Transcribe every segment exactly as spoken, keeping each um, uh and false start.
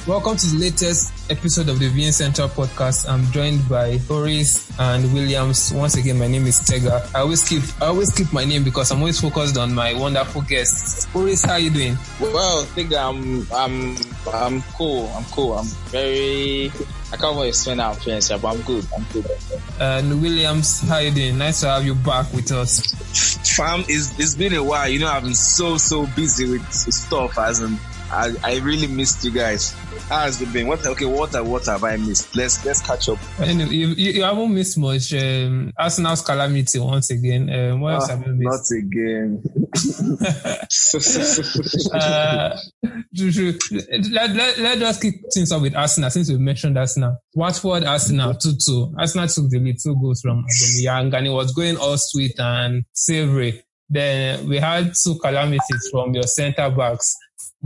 Welcome to the latest episode of the V N Central podcast. I'm joined by Oris and Williams. Once again, my name is Tega. I always keep I always keep my name because I'm always focused on my wonderful guests. Oris, how are you doing? Well, Tega, I'm I'm I'm cool. I'm cool. I'm very I can't even explain how I'm feeling, but I'm good. I'm good. And Williams, how are you doing? Nice to have you back with us. Fam, it's, it's been a while. You know, I've been so, so busy with stuff as in, I, I really missed you guys. How has it been? What, okay, what, what have I missed? Let's let's catch up. Anyway, you, you, you haven't missed much. Um, Arsenal's calamity once again. Um, what else oh, have you missed? Not again. uh, let, let, let us kick things off with Arsenal since we mentioned Arsenal. Watford, Arsenal, two two. Arsenal took the lead, two goals from Aubameyang, and it was going all sweet and savory. Then we had two calamities from your centre backs.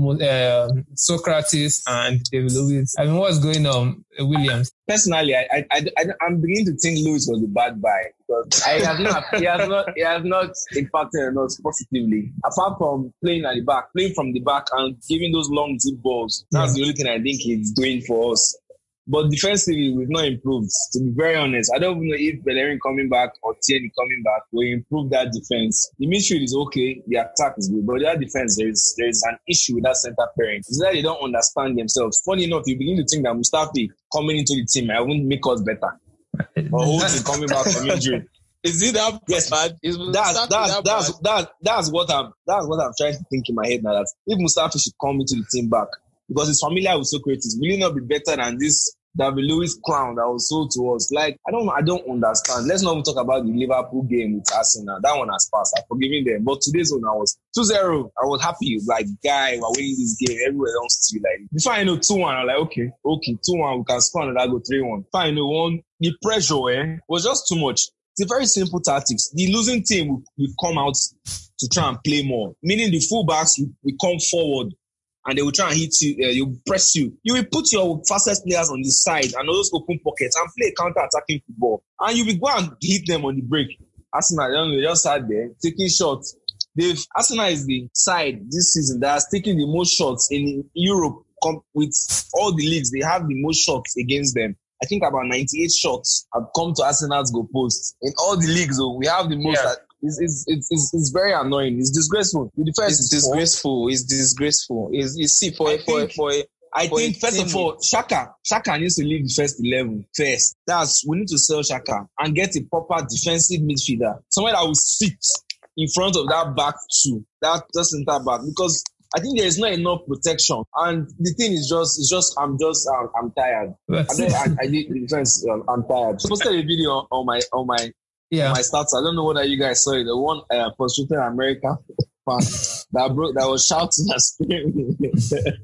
Uh, Socrates and David Luiz. I mean, what's going on, uh, Williams? Personally, I, I, I, I'm beginning to think Luiz was a bad buy because I have not, he has not, he has not impacted us positively. Apart from playing at the back, playing from the back and giving those long deep balls, that's yeah. the only thing I think he's doing for us. But defensively, we've not improved. To be very honest, I don't even know if Bellerin coming back or Tierney coming back will improve that defense. The midfield is okay, the attack is good, but that defense, there is there is an issue with that centre pairing. It's that they don't understand themselves. Funny enough, you begin to think that Mustafi coming into the team, I won't make us better. Or Holt's coming back from injury. Is it that yes, bad? Is that's that's that that's, bad? that's that's what I'm that's what I'm trying to think in my head now. That if Mustafi should come into the team back because he's familiar with Socrates, will he not be better than this David Luiz clown that was sold to us? Like, I don't I don't understand. Let's not even talk about the Liverpool game with Arsenal. That one has passed. I'm forgiving them. But today's one, I was two zero. I was happy. Like, guy, we're winning this game. Everywhere else too. Like, before I know two one, I'm like, okay, okay, two one, we can score another go three one. Fine, no one. The pressure, eh, was just too much. It's a very simple tactics. The losing team will, will come out to try and play more. Meaning the fullbacks will, will come forward. And they will try and hit you, uh, you press you. You will put your fastest players on the side and those open pockets and play counter-attacking football. And you will go and hit them on the break. Arsenal, they just sat there taking shots. They've, Arsenal is the side this season that has taken the most shots in Europe with all the leagues. They have the most shots against them. I think about ninety-eight shots have come to Arsenal's goal post. In all the leagues, though, we have the most. Yeah. It's, it's, it's, it's, it's very annoying. It's disgraceful. The defense it's disgraceful. It's disgraceful. It's, you see, for I for think, for. I for think first of all, Xhaka, Xhaka needs to leave the first eleven first. That's we need to sell Xhaka and get a proper defensive midfielder, someone that will sit in front of that back two, that just centre back, because I think there is not enough protection. And the thing is just, it's just, I'm just, I'm, I'm tired. I, I, I did the defense. Um, I'm tired. I posted a video on my on my. Yeah. My stats. I don't know whether you guys saw it. The one uh, frustrated American fan that broke, that was shouting and screaming.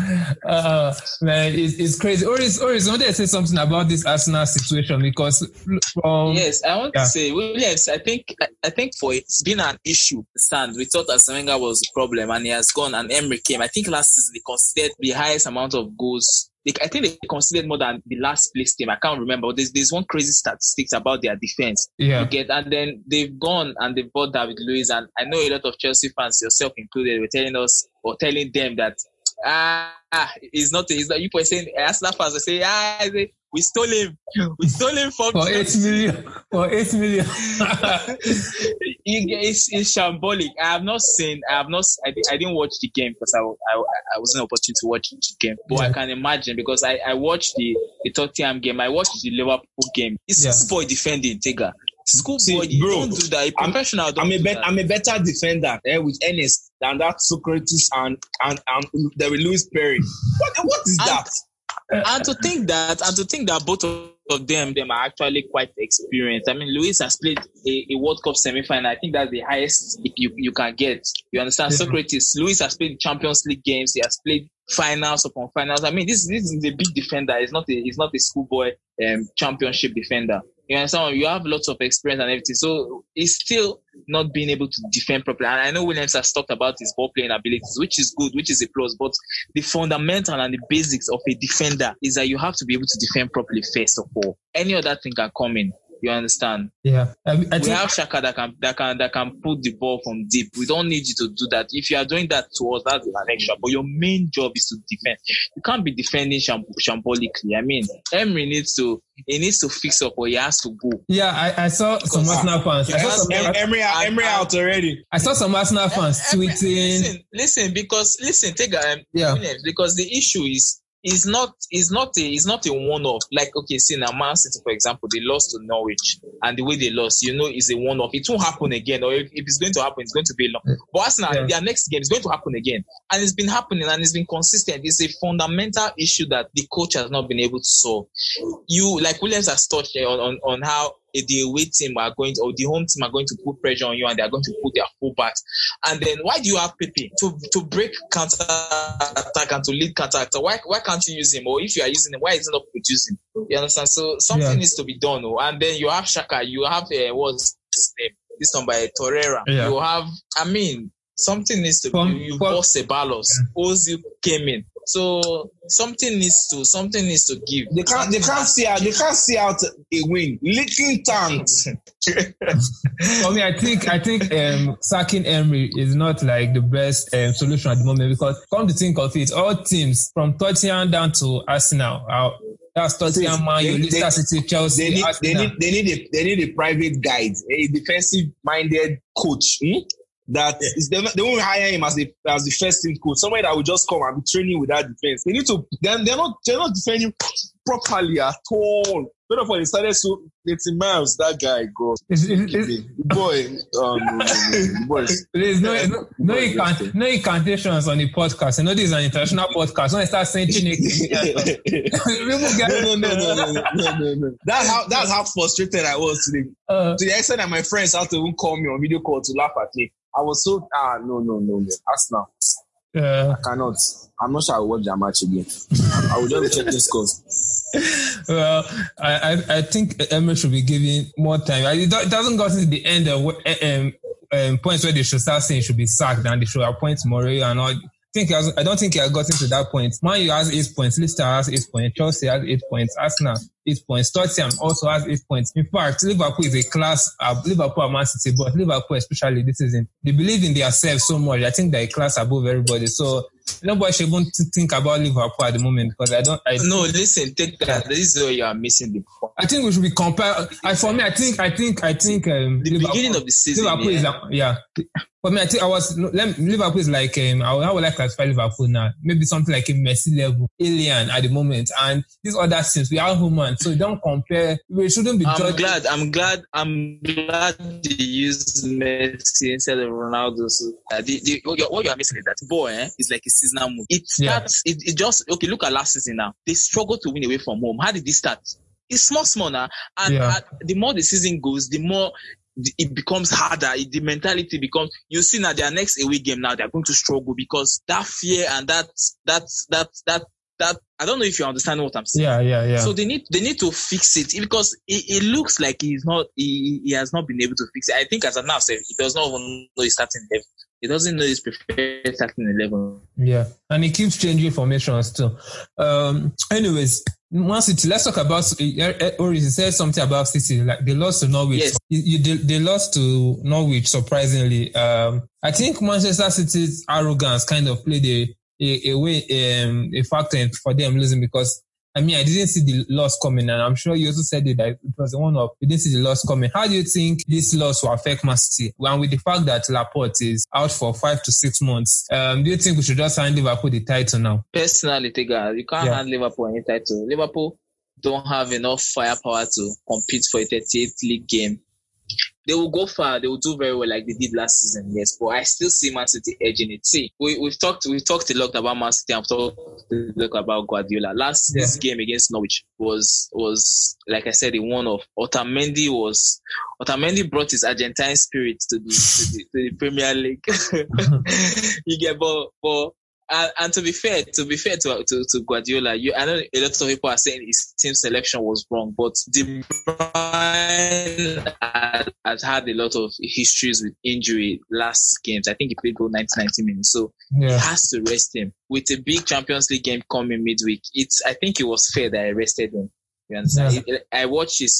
uh, man, it's, it's crazy. Oris, Oris, I wanted to say something about this Arsenal situation because. Um, yes, I want yeah. to say, Williams. I think, I think for it's been an issue. Sand. We thought Arsene Wenger was the problem, and he has gone. And Emery came. I think last season they considered the highest amount of goals. I think they considered more than the last place team. I can't remember. But there's there's one crazy statistics about their defense. Yeah. You get, and then they've gone and they've bought David Luiz. And I know a lot of Chelsea fans, yourself included, were telling us or telling them that ah, it's not. It's not. You were saying Arsenal fans are saying ah, we stole him. We stole him from for eight million. For eight million. it's, it's shambolic. I have not seen. I have not. I, I didn't watch the game because I, I I wasn't opportune to watch the game. But yeah. I can imagine because I, I watched the the Tottenham game. I watched the Liverpool game. It's yeah. schoolboy defending, Tega. Schoolboy, you bro, don't do that. A professional. I'm, I'm a bet, I'm a better defender eh, with Ernest than that Socrates and and and David Luiz Perry. What what is and, that? And to think that, and to think that both of them, them are actually quite experienced. I mean, Luiz has played a, a World Cup semi-final. I think that's the highest you, you can get. You understand? Mm-hmm. Socrates, Luiz has played Champions League games. He has played finals upon finals. I mean, this, this is a big defender. He's not a, he's not a schoolboy um, championship defender. You understand? You have lots of experience and everything. So he's still not being able to defend properly. And I know Williams has talked about his ball playing abilities, which is good, which is a plus. But the fundamental and the basics of a defender is that you have to be able to defend properly first of all. Any other thing can come in. You understand? Yeah. I, I we think, have Xhaka that can that can that can put the ball from deep. We don't need you to do that. If you are doing that to us, that's an extra. But your main job is to defend. You can't be defending sham- shambolically. I mean, Emery needs to he needs to fix up, or he has to go. Yeah, I, I saw because, some Arsenal fans. I saw some, Emery, Emery out already. I saw some Arsenal fans Emery, tweeting. Listen, listen, because listen, take um, yeah. because the issue is. It's not, it's not a, it's not a one-off. Like, okay, see now, Man City, for example, they lost to Norwich, and the way they lost, you know, is a one-off. It won't happen again, or if, if it's going to happen, it's going to be long. But Arsenal, yeah. their next game is going to happen again, and it's been happening, and it's been consistent. It's a fundamental issue that the coach has not been able to solve. You, like Williams has touched on, on, on how the away team are going to, or the home team are going to put pressure on you, and they are going to put their fullbacks. And then why do you have Pepe to to break counter attack and to lead counter attack? Why why can't you use him? Or if you are using him, why is he not producing? You understand? So something yeah. needs to be done. Oh. And then you have Xhaka, you have uh, what's his name? This one by Torreira. Yeah. You have, I mean, something needs to be. You bought Ceballos. Yeah. Ozil came in. So something needs to something needs to give. They can't they can't see out they can't see out a win. Little tanks. For me, I think I think um, sacking Emery is not like the best um, solution at the moment, because come to think of it, all teams from Tottenham down to Arsenal are. That's Tottenham, Man U, Leicester City, Chelsea. They need, they need they need a they need a private guide, a defensive minded coach. Hmm? That is, they, they won't hire him as the as the first team coach. Somebody that will just come and be training with that defense. They need to. They're, they're not. They're not defending properly at all. But of all, they started so eighty miles. That guy, God, the boy, um, the boy. There's no no no, incant- no incantations on the podcast. You know, this is an international podcast. When I start saying Chineke, no, no, no, no, no, no, no, no. That's how that's how frustrated I was today. Uh, to the extent that my friends had to even call me on video call to laugh at me. I was so ah no no no no. Arsenal. Uh, I cannot. I'm not sure I will watch that match again. I will just check the scores. Well, I, I I think Emery should be given more time. It doesn't go to the end of um, um, points where they should start saying should be sacked and they should appoint Mourinho and all. I think I don't think he has gotten to that point. Man U has eight points, Leicester has eight points, Chelsea has eight points, Arsenal eight points, Tottenham also has eight points. In fact, Liverpool is a class, uh, Liverpool and Man City, but Liverpool especially this season, they believe in themselves so much. I think they're a class above everybody. So nobody should even think about Liverpool at the moment, because I don't. I no, listen, take that. This is where you are missing the point. I think we should be compared. I for me, I think, I think, I think. Um, the Liverpool, beginning of the season, Liverpool yeah. is uh, yeah. For me, I think I was Liverpool is like um, I would like to classify Liverpool now. Maybe something like a Messi level, alien at the moment, and these other teams we are human, so don't compare. We shouldn't be. I'm judging. glad. I'm glad. I'm glad they used Messi instead of Ronaldo. So uh, the, the, what you are missing is that boy eh, is like a seasonal move. It starts. Yeah. It, it just okay. Look at last season now. They struggle to win away from home. How did this start? It's small, small now, and yeah. uh, the more the season goes, the more it becomes harder. It, the mentality becomes. You see now their next away game now they're going to struggle because that fear and that that that that that I don't know if you understand what I'm saying. Yeah, yeah, yeah. So they need they need to fix it because it, it looks like he's not he, he has not been able to fix it. I think as of now, said he does not even know he's starting eleven. He doesn't know his preferred starting eleven. Yeah, and he keeps changing formations too. Um, anyways. Man City, let's talk about Ori. You said something about City, like they lost to Norwich. Yes. You, you, they, they lost to Norwich, surprisingly. Um, I think Manchester City's arrogance kind of played a, a, a way, um, a factor for them losing, because I mean, I didn't see the loss coming, and I'm sure you also said it that it was one of you didn't see the loss coming. How do you think this loss will affect Man City? And with the fact that Laporte is out for five to six months, um, do you think we should just hand Liverpool the title now? Personally, Tiga, you can't yeah. hand Liverpool any title. Liverpool don't have enough firepower to compete for a thirty-eighth league game. They will go far. They will do very well like they did last season, yes. But I still see Man City edging it. See, we, we've talked we've talked a lot about Man City. I've talked a lot about Guardiola. Last yeah. this game against Norwich was was like I said, a one-off. Otamendi was Otamendi brought his Argentine spirit to the to the, to the Premier League. You get, but but. And, and to be fair, to be fair to, to, to Guardiola, you, I know a lot of people are saying his team selection was wrong, but De Bruyne has, has had a lot of histories with injury last games. I think he played goal ninety, ninety minutes, so yeah. he has to rest him. With a big Champions League game coming midweek, it's I think it was fair that I rested him. You understand? Yeah. It, I watched his, his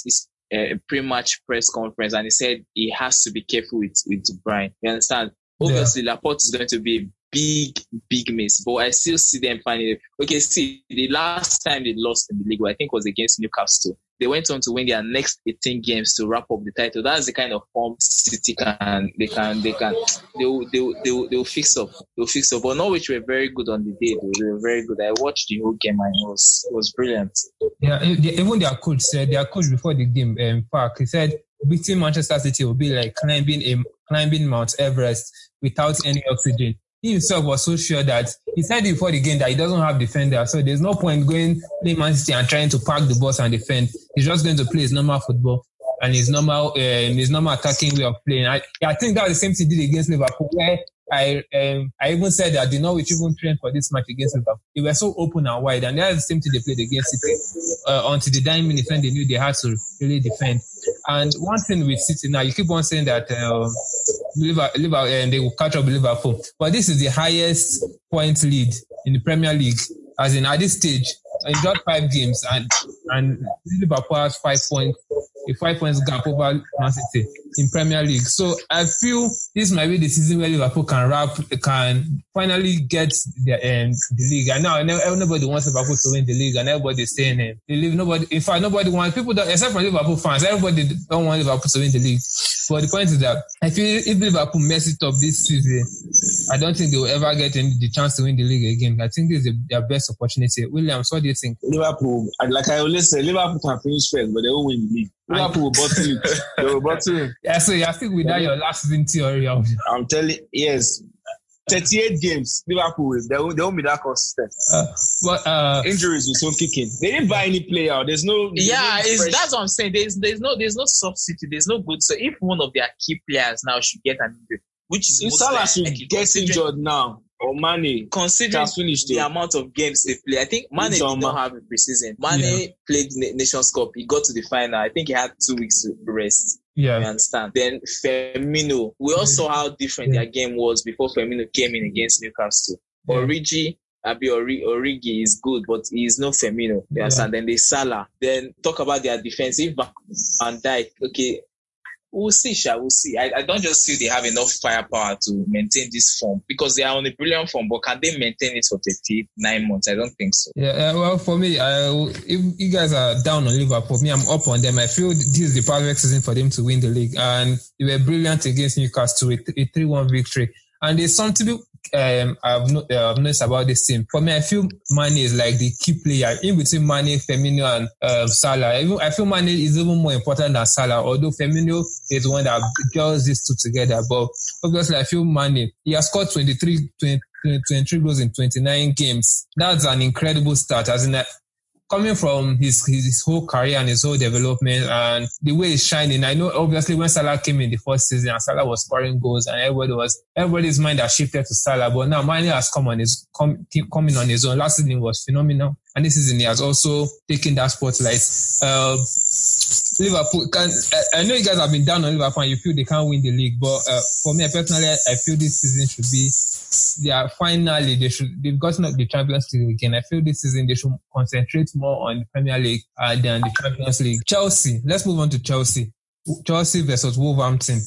a pre-match press conference, and he said he has to be careful with with De Bruyne. You understand? Obviously, yeah. Laporte is going to be a big, big miss, but I still see them finding it. Okay, see, the last time they lost in the league, I think, was against Newcastle. They went on to win their next eighteen games to wrap up the title. That's the kind of form City can, they can, they can, they'll, they'll, they'll, they'll fix up. They'll fix up. But Norwich were very good on the day, though. They were very good. I watched the whole game and it was, it was brilliant. Yeah, even their coach said, their coach before the game, in fact, he said, beating Manchester City will be like climbing a, climbing Mount Everest without any oxygen. He himself was so sure that he said before the game that he doesn't have defender, so there's no point going play Man City and trying to park the bus and defend. He's just going to play his normal football and his normal, um, his normal attacking way of playing. I, I think that was the same thing he did against Liverpool, where I, um, I even said that the Norwich even trained for this match against Liverpool. They were so open and wide, and that's the same thing they played against City uh, until the dying minutes when they knew they had to really defend. And one thing with City now, you keep on saying that um, Liverpool, Liverpool, and they will catch up with Liverpool, but this is the highest point lead in the Premier League, as in at this stage, in just five games, and and Liverpool has five points, a five points gap over Man City in Premier League. So I feel this might be the season where Liverpool can wrap, can finally get the um, the league. And now nobody wants Liverpool to win the league, and everybody's saying it. They leave nobody. In fact, nobody wants people that, except for Liverpool fans. Everybody don't want Liverpool to win the league. But the point is that I feel if Liverpool mess it up this season, I don't think they will ever get any, the chance to win the league again. I think this is their best opportunity. Williams, what do you think? Liverpool, like I always say, Liverpool can finish first, but they won't win the league. Liverpool will bottle it. They will bottle it. Yeah, so I think without your last season theory. I'm telling yes. thirty-eight games, Liverpool will. They won't, they won't be that consistent. Uh, but, uh, Injuries will soon kick in. They didn't buy any player. There's no. There's yeah, no it's, that's what I'm saying. There's there's no there's no substitute. There's no good. So if one of their key players now should get an injury, which is if Salah should like, get injured now, or Mane, considering the amount of games they play, I think Mane did not have a preseason. Mane yeah. played Nations Cup. He got to the final. I think he had two weeks to rest. Yeah, you understand. Then Firmino, we all saw how different yeah. their game was before Firmino came in against Newcastle. Yeah. Origi, Abi Origi is good, but he is no Firmino. You yeah. understand? Then they Salah. Then talk about their defensive back and Dijk. Okay. We'll see, Sha. We'll see. I, I don't just feel they have enough firepower to maintain this form because they are on a brilliant form, but can they maintain it for thirty-nine months? I don't think so. Yeah, uh, well, for me, I, if you guys are down on Liverpool, me, I'm up on them. I feel this is the perfect season for them to win the league. And they were brilliant against Newcastle with a three one victory. And there's something um, I've, no, uh, I've noticed about this team. For me, I feel Mane is like the key player in between Mane, Firmino, and uh, Salah. Even, I feel Mane is even more important than Salah, although Firmino is the one that gels these two together. But obviously, I feel Mane, he has scored twenty-three, twenty, twenty-three goals in twenty-nine games. That's an incredible start, as in that. Coming from his, his his whole career and his whole development and the way he's shining. I know obviously when Salah came in the first season and Salah was scoring goals and everybody was everybody's mind has shifted to Salah, but now Mane has come on his come keep coming on his own. Last season was phenomenal, and this season he has also taken that spotlight. Uh, Liverpool can I, I know you guys have been down on Liverpool and you feel they can't win the league, but uh, for me personally, I feel this season should be they are finally they should they've gotten up the Champions League again. I feel this season they should concentrate more on the Premier League uh, than the Champions League. Chelsea, let's move on to Chelsea. Chelsea versus Wolverhampton.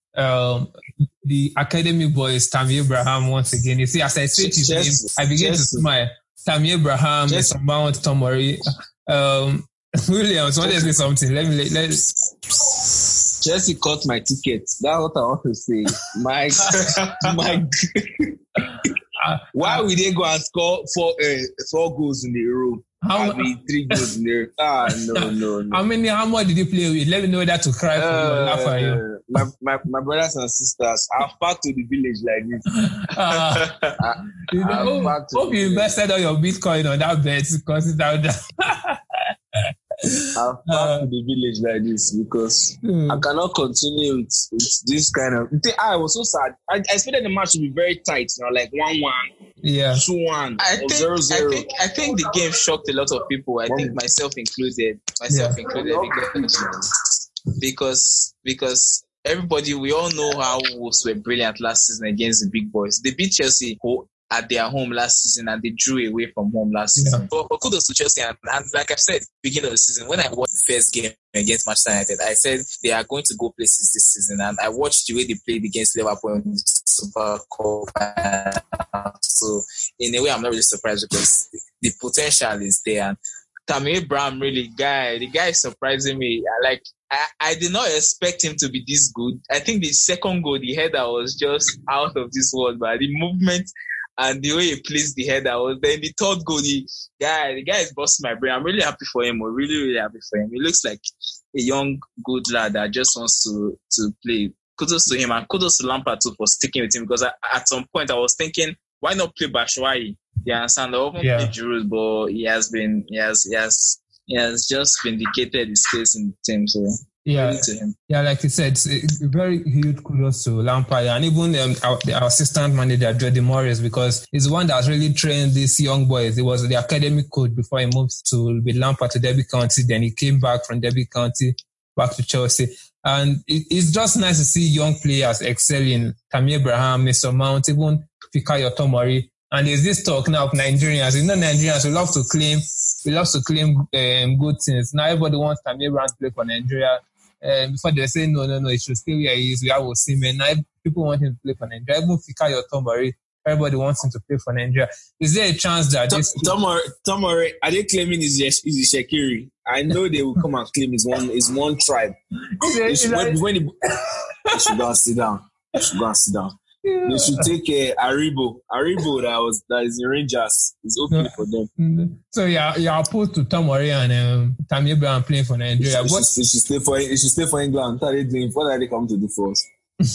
Um, the academy boys, Tammy Abraham once again. You see, as I say his name, I begin to smile. Tammy Abraham, Mason Mount, Tomori. Um, Williams, want to say something? Let me let. let Chelsea cut my ticket. That's what I want to say. My, my. Why would they go and score four uh, four goals in the row? How many three goals in there? Ah, no, no, no. How many? How much did you play with? Let me know that to cry for uh, you or laugh at you. My, my my brothers and sisters, I've packed to the village like this. Uh, I, you know, hope hope you invested all your Bitcoin on that bet because it's out there. I've back uh, to the village like this because mm. I cannot continue with, with this kind of. I was so sad. I, I expected the match to be very tight, you know, like one one, yeah, two one, I think, zero zero. I think I think the game shocked a lot of people. I one. think myself included, myself yeah. included, because because because everybody, we all know how Wolves were brilliant last season against the big boys. They beat Chelsea at their home last season and they drew away from home last Yeah. season. But, but kudos to Chelsea. And, and like I've said, beginning of the season, when I watched the first game against Manchester United, I said they are going to go places this season. And I watched the way they played against Liverpool in the Super Cup. So in a way, I'm not really surprised because the potential is there. And Tammy Abraham, really, guy, the guy is surprising me. Like, I, I did not expect him to be this good. I think the second goal, the header was just out of this world, but the movement and the way he placed the header was. Then the third goal, the guy, the guy is busting my brain. I'm really happy for him. I'm really, really happy for him. He looks like a young, good lad that just wants to, to play. Kudos to him and kudos to Lampard too for sticking with him because I, at some point I was thinking, why not play Batshuayi? You understand? I often Yeah. play Giroud, but he has been, he has, he has, he has just vindicated his case in the team. So Yeah, to him. yeah, like you said, it's a very huge kudos to Lampard and even um, our, our assistant manager, Jody Morris, because he's the one that's really trained these young boys. He was the academic coach before he moved to with Lampard to Derby County. Then he came back from Derby County back to Chelsea. And it, it's just nice to see young players excelling. Tammy Abraham, Mister Mount, even Fikayo Tomori. And there's this talk now of Nigerians. You know, Nigerians, we love to claim, we love to claim um, good things. Now everybody wants Tammy Abraham to play for Nigeria. Um, before they say no, no, no, it should stay where he is. We have Osimhen. Now people want him to play for Nigeria. Even Fikayo Tomori, everybody wants him to play for Nigeria. Is there a chance that Tom, this Tomori, Tomori, are they claiming he's is Shaqiri? I know they will come and claim his one, his one tribe. They should, when, when he, they should go and sit down. They should go and sit down. Yeah. They should take uh, Aribo. Aribo that was that is in Rangers is okay no. for them. So yeah, you're opposed to Tomori and um, Tammy Abraham playing for Nigeria. They should, they should stay for they should stay for England. What are they doing? What are they coming to do for us?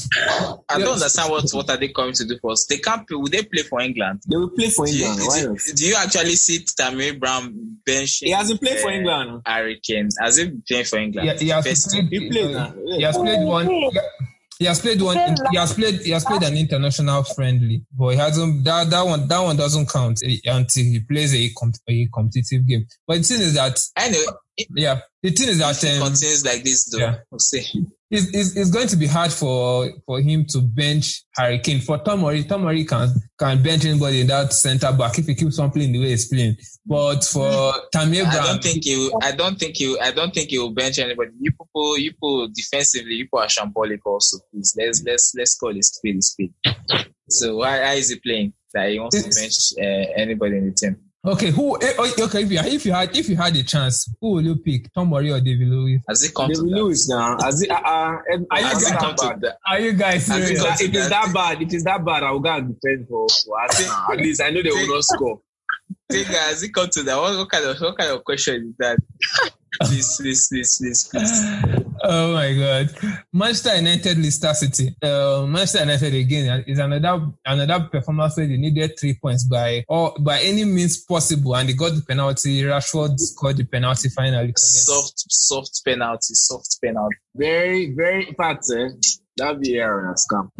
I don't understand what what are they coming to do for us. They can't play. Will they play for England? They will play for England. Do you, Why do, not? do you actually see Tammy Abraham benching? He hasn't played uh, for England. Harry Kane has he been playing for England? Yeah, he has played. He played. Uh, he has played one. He has played one. He has played. He has played an international friendly, but he hasn't. That that one. That one doesn't count until he plays a, a competitive game. But the thing is that anyway, yeah. The thing is that um, um, continues like this, though. Yeah. We'll see. It's, it's, it's going to be hard for, for him to bench Harry Kane. For Tomori, Tomori can can bench anybody in that centre back if he keeps on playing the way he's playing. But for Tammy Abraham, I don't think you. I don't think you. I don't think he will bench anybody. You people, you people defensively, you people are shambolic also. Please, let's let's let's call it speed is speed. So why, why is he playing that he wants to bench uh, anybody in the team? Okay, who? Okay, if you if you had if you had a chance, who will you pick, Tomori or David Lewis? Has it come David to Lewis that? now? Has it? Uh, uh, are you guys come to that? Are you guys serious? If, that, if it's that bad, if it's that bad, I will go and defend for, for Arsenal. At least I know they will not score. Think, has it come to that? What, what kind of what kind of question is that? Please, please, please, please, please. Oh my God! Manchester United, Leicester City. Uh, Manchester United again is another another performance where they needed three points by or by any means possible, and they got the penalty. Rashford scored the penalty finally. Soft, soft penalty, soft penalty. Very, very. In fact, eh, that V A R has come.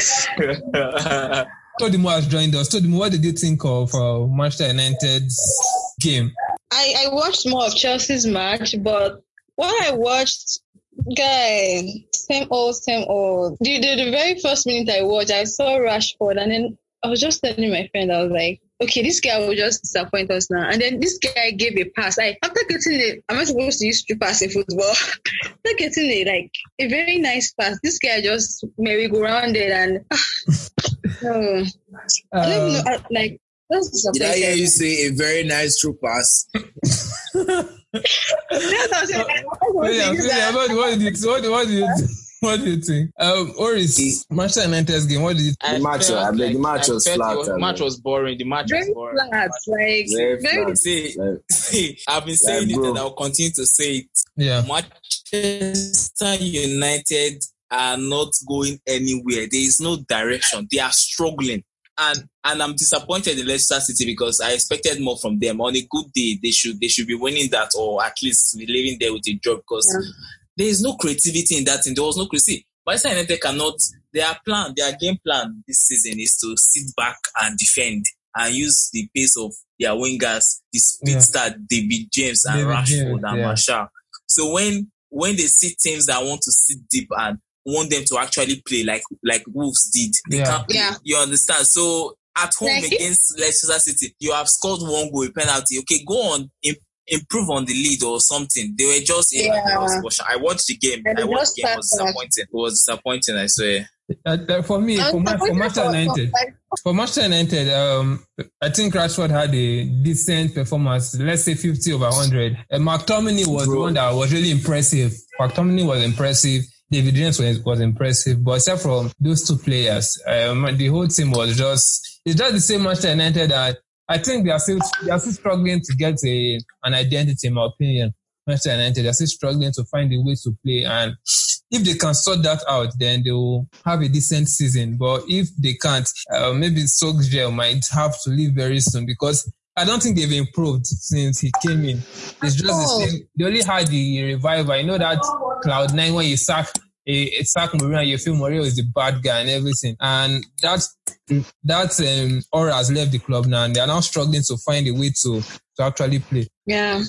Todimo has joined us. Todimo, what did you think of uh, Manchester United's game? I, I watched more of Chelsea's match, but what I watched, guy, same old, same old. The, the, the very first minute I watched, I saw Rashford, and then I was just telling my friend, I was like, okay, this guy will just disappoint us now. And then this guy gave a pass. Like, after getting it, I'm not supposed to use to pass in football. After getting it, like, a very nice pass, this guy just merry-go-rounded and, oh, I don't know, I, like, did I hear you say a very nice true pass? What do you What do you think? Um, Oris, Manchester United's game, what did you think? The match, I beg, the match was flat. The match was boring. The match very was boring. Flat, like, very very flat. See, see, I've been saying like, it and I'll continue to say it. Yeah. Manchester United are not going anywhere. There is no direction. They are struggling. And and I'm disappointed in Leicester City because I expected more from them. On a good day, they should they should be winning that or at least be living there with a job because yeah. There is no creativity in that thing. There was no creativity. Manchester United cannot. Their plan, their game plan this season is to sit back and defend and use the pace of their wingers, the speed yeah. start, David James and David Rashford James, and yeah. Martial. So when when they see teams that want to sit deep and want them to actually play like like Wolves did, they yeah. can't play. Yeah. You understand? So at home Like, against Leicester City, you have scored one goal, a penalty. Okay, go on, imp- improve on the lead or something. They were just in Yeah. and lost. I watched the game. And I they watched just the game. It was started. disappointing. It was disappointing, I swear. Uh, uh, for me, I'm for, Ma- for disappointed Manchester for- United, for- for Manchester United, um, I think Rashford had a decent performance. Let's say fifty over one hundred. Uh, McTominay was the one that was really impressive. McTominay was impressive. David James was, was impressive. But except from those two players, um, the whole team was just, it's just the same Manchester United that I think they are still, they are still struggling to get a, an identity, in my opinion. Manchester United, they are still struggling to find a way to play. And if they can sort that out, then they will have a decent season. But if they can't, uh, maybe Solskjaer might have to leave very soon, because I don't think they've improved since he came in. It's just the same. They only had the revival. You know that Cloud nine when you sack a sack Mourinho and you feel Mourinho is the bad guy and everything. And that that um, aura has left the club now, and they are now struggling to find a way to to actually play. Yeah.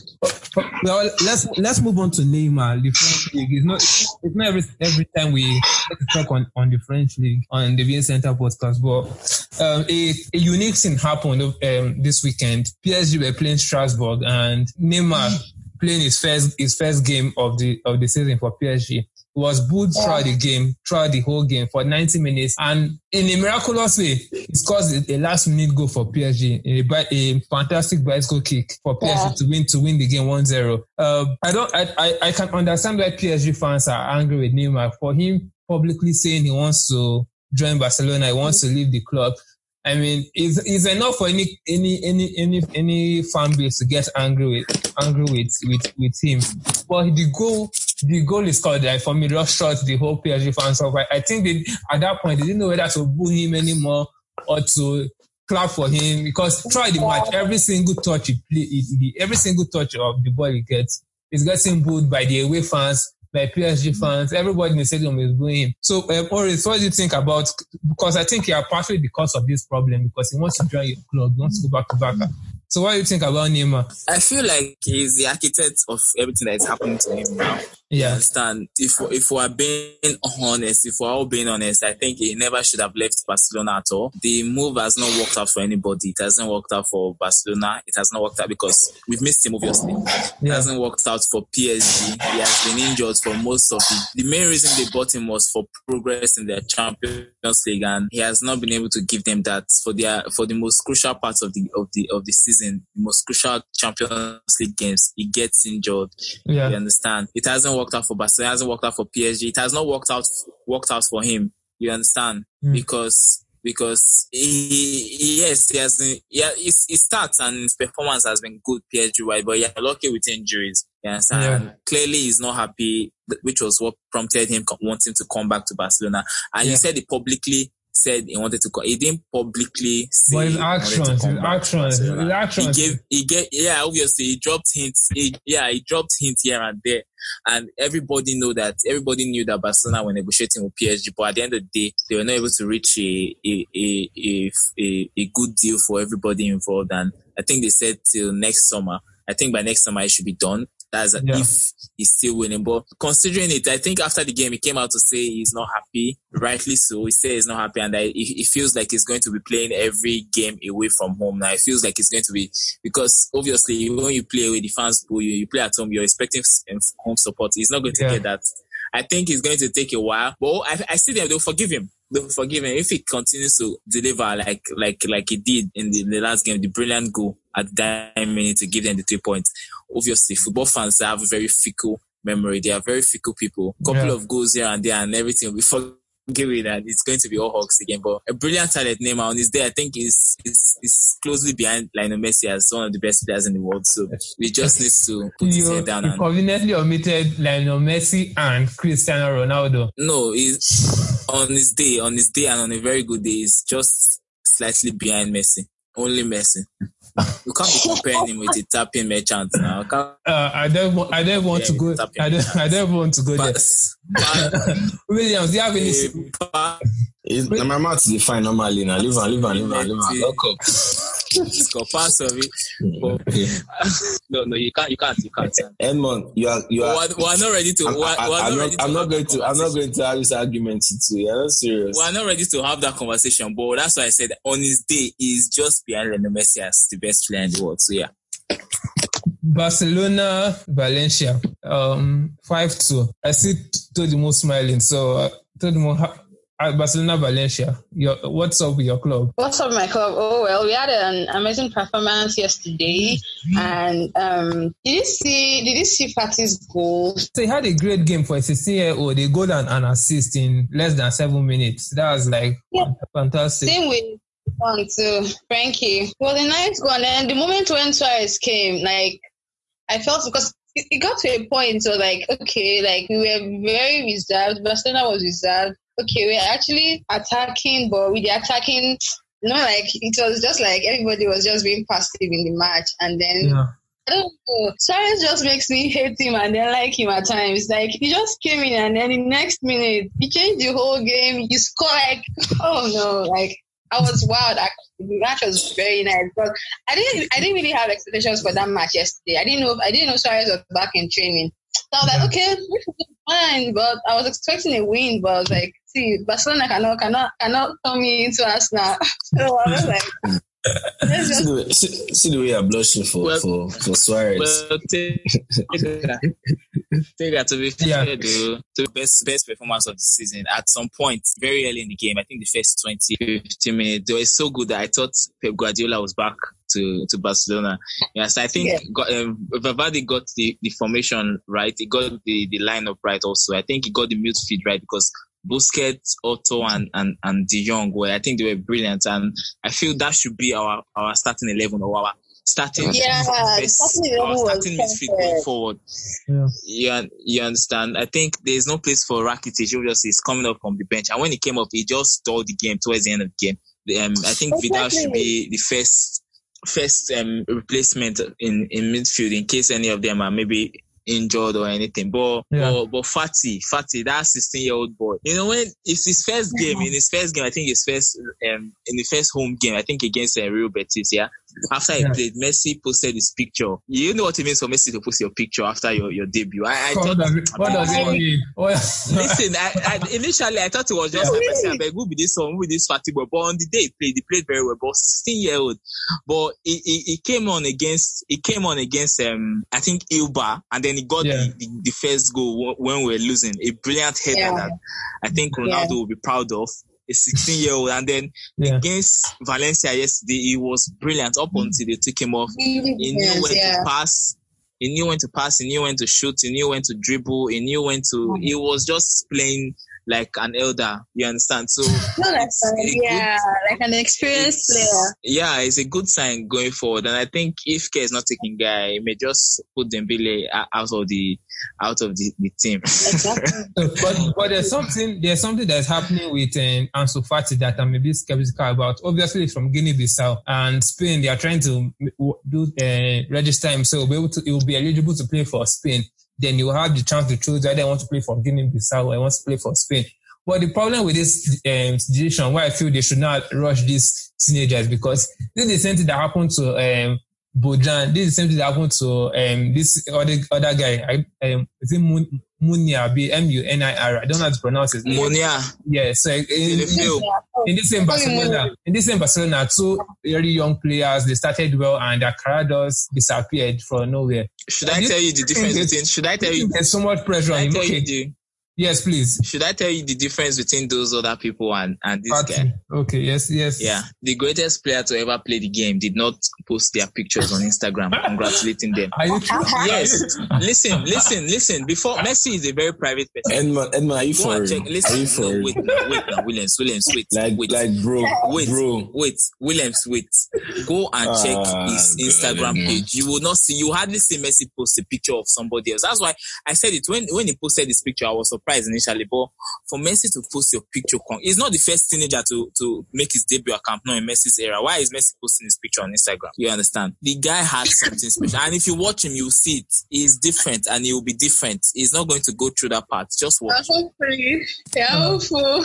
Well, let's let's move on to Neymar, the French league. It's not it's not every every time we talk on, on the French league on the V A Center podcast, but um, a, a unique thing happened um, this weekend. P S G were playing Strasbourg, and Neymar playing his first his first game of the of the season for P S G. Was booed yeah. throughout the game, throughout the whole game for ninety minutes, and in a miraculous way, he scores a, a last-minute goal for P S G, a, a fantastic bicycle kick for P S G yeah. to win to win the game one zero. Uh, I don't, I, I, I can understand why P S G fans are angry with Neymar for him publicly saying he wants to join Barcelona, he wants mm-hmm. to leave the club. I mean, it's, it's enough for any any any any any fan base to get angry with angry with with, with him. But the goal the goal is scored, like, for me, just shot the whole P S G fans off. I, I think they, at that point they didn't know whether to boo him anymore or to clap for him, because throughout the match, every single touch he play, he, he, every single touch of the ball he gets is getting booed by the away fans, by P S G fans. Everybody in the stadium is booing him. So, um, Oris, what do you think about? Because I think you are partially because of this problem, because he wants to join your club, he wants to go back to Barca. So, what do you think about Neymar? I feel like he's the architect of everything that is happening to him now. Yeah. You understand? If if we're being honest, if we're all being honest, I think he never should have left Barcelona at all. The move has not worked out for anybody. It hasn't worked out for Barcelona. It has not worked out because we've missed him, obviously. Yeah. It hasn't worked out for P S G. He has been injured for most of the... The main reason they bought him was for progress in their Champions League, and he has not been able to give them that for their for the most crucial parts of the of the of the season, the most crucial Champions League games. He gets injured. Yeah. You understand? It hasn't worked out for Barcelona. It hasn't worked out for P S G. It has not worked out worked out for him. You understand? Mm. Because because he, he yes he has been, yeah his, his stats and his performance has been good P S G wide, but yeah, lucky with injuries. You understand? Yeah. And clearly he's not happy, which was what prompted him wanting to come back to Barcelona. And yeah. he said he publicly said he wanted to come. He didn't publicly say but his actions, his actions, his actions. He gave, he gave, yeah, obviously he dropped hints. He, yeah, he dropped hints here and there, and everybody knew that. Everybody knew that Barcelona were negotiating with P S G, but at the end of the day, they were not able to reach a a a a, a, a good deal for everybody involved. And I think they said till next summer. I think by next summer it should be done. That's yeah. if he's still winning. But considering it, I think after the game, he came out to say he's not happy. Rightly so. He said he's not happy, and I, he feels like he's going to be playing every game away from home. Now, it feels like he's going to be, because obviously when you play away, the fans boo you. You play at home, you're expecting home support. He's not going to yeah. get that. I think it's going to take a while, but I, I see them. They'll forgive him. They'll forgive him if he continues to deliver like like like he did in the, in the last game, the brilliant goal at that minute to give them the three points. Obviously, football fans have a very fickle memory. They are very fickle people. Couple yeah. of goals here and there, and everything will be forgiven, and it's going to be all Hawks again. But a brilliant talent, Neymar, on his day, I think is is is closely behind Lionel Messi as one of the best players in the world. So we just need to put you, his head down. You and conveniently omitted Lionel Messi and Cristiano Ronaldo. No, he's on his day, on his day, and on a very good day, he's just slightly behind Messi. Only Messi. You can't be comparing him with the tapping merchant now. Uh, I don't want. I don't want to go. I don't. I don't want to go but, there. But, Williams, do you have any? Uh, my mouth is fine normally now. Leave on, leave on, leave on, leave on. Lock up. Score pass, sorry. But, no, no, you can't, you can't, you can't. Edmond, you are, you are. We're, we're not ready to. I'm, We're, I, we're I'm not, not, ready to I'm not going to. I'm not going to have this argument too. You're not serious. We're not ready to have that conversation, but that's why I said on his day he's just behind Lionel Messi as the best player in the world. So yeah. Barcelona, Valencia, um, five two. I see Todimo smiling, so uh, Todimo, uh, Barcelona, Valencia. Your, what's up with your club? What's up with my club? Oh well, we had an amazing performance yesterday, and um, did you see? Did you see Fati's goal? So he had a great game for a sixteen-year-old. A goal and an assist in less than seven minutes. That was like yeah. fantastic. Same with one too, Frankie. It was a nice goal, and then the moment when Suarez came, like. I felt because it, it got to a point so like, okay, like we were very reserved. Barcelona was reserved. Okay, we're actually attacking, but with the attacking, you know, like it was just like everybody was just being passive in the match. And then, yeah. I don't know, Suarez just makes me hate him and then like him at times. Like he just came in and then the next minute, he changed the whole game. You score like, oh no, like I was wild actually. The match was very nice, but I didn't. I didn't really have expectations for that match yesterday. I didn't know. I didn't know Suarez was back in training, so I was like, okay, this is fine. But I was expecting a win, but I was like, see, Barcelona cannot, cannot, cannot turn me into Arsenal. So I was like, let's just... see, the way, see, see the way you're blushing for well, for for Suarez. Well, take, take that to be fair, yeah. to the best best performance of the season. At some point, very early in the game, I think the first twenty, fifteen minutes, they were so good that I thought Pep Guardiola was back to, to Barcelona. Yes, I think yeah. got, um, Valverde got the, the formation right. He got the, the lineup right also. I think he got the midfield right because Busquets, Otto, and, and, and De Jong were, I think they were brilliant. And I feel that should be our, our starting eleven or our starting, yeah, best, starting, our starting midfield going forward. Yeah. You, you understand? I think there's no place for Rakitic. Obviously, he's coming up from the bench. And when he came up, he just stalled the game towards the end of the game. Um, I think exactly. Vidal should be the first first um, replacement in, in midfield in case any of them are maybe injured or anything. But yeah. but, but Fati, Fati, that sixteen-year-old boy, you know, when it's his first game, in his first game, I think his first, um, in the first home game, I think against uh, Real Betis, yeah. After he yeah. played, Messi posted his picture. You know what it means for Messi to post your picture after your, your debut. I, I what thought, does it, what does it mean? Listen, I, I, initially I thought it was just like Messi. I beg, who be this one? Who be this Fati boy? But on the day he played, he played very well. But sixteen-year-old, but he, he, he came on against, he came on against, um, I think Ilba, and then he got yeah. the, the, the first goal when we were losing. A brilliant header yeah. that I think Ronaldo yeah. will be proud of. A sixteen-year-old, and then yeah. against Valencia yesterday, he was brilliant up until they took him off. He knew when yeah. to pass, he knew when to pass, he knew when to shoot, he knew when to dribble, he knew when to. He was just playing like an elder. You understand? So no, that's yeah, good, like an experienced player. Yeah, it's a good sign going forward, and I think if K is not taking guy, he may just put Dembele out of the out of the, the team. Exactly. but but there's something there's something that's happening with um, Ansu Fati that I'm a bit skeptical about. Obviously, it's from Guinea-Bissau and Spain. They are trying to do uh, register him, so he'll be able to. He will be eligible to play for Spain. Then you have the chance to choose whether I want to play for Guinea-Bissau or I want to play for Spain. But the problem with this um, situation, why I feel they should not rush these teenagers, because this is the same thing that happened to um, Bojan. This is the same thing that happened to um, this other other guy. I, um, is it Mun- Munia? B M U N I R. I don't know how to pronounce his name. Munia. Yeah. So in, in, in, in this same Barcelona, in this same Barcelona, two very young players, they started well, and their careers disappeared from nowhere. Should I tell you the difference between? Should I tell you? There's so much pressure on him. Okay. You, yes, please. Should I tell you the difference between those other people and, and this Party. guy? Okay, yes, yes. Yeah. The greatest player to ever play the game did not post their pictures on Instagram congratulating them. Are you true? Yes. listen, listen, listen. Before, Messi is a very private person. Edmund, Edmund, are you Go for and check. Listen, are you for no, wait now, wait now, Williams, Williams, wait. Like, wait. like, bro, wait, bro. wait, Williams, wait. Go and check uh, his Instagram God, page. You will not see, you hardly see Messi post a picture of somebody else. That's why I said it. When, when he posted this picture, I was surprised. surprised initially, but for Messi to post your picture, he's not the first teenager to, to make his debut at Camp Nou in Messi's era. Why is Messi posting his picture on Instagram? You understand? The guy had something special. And if you watch him, you'll see it. He's different and he will be different. He's not going to go through that part. Just watch. Hopefully. Yeah, hopeful.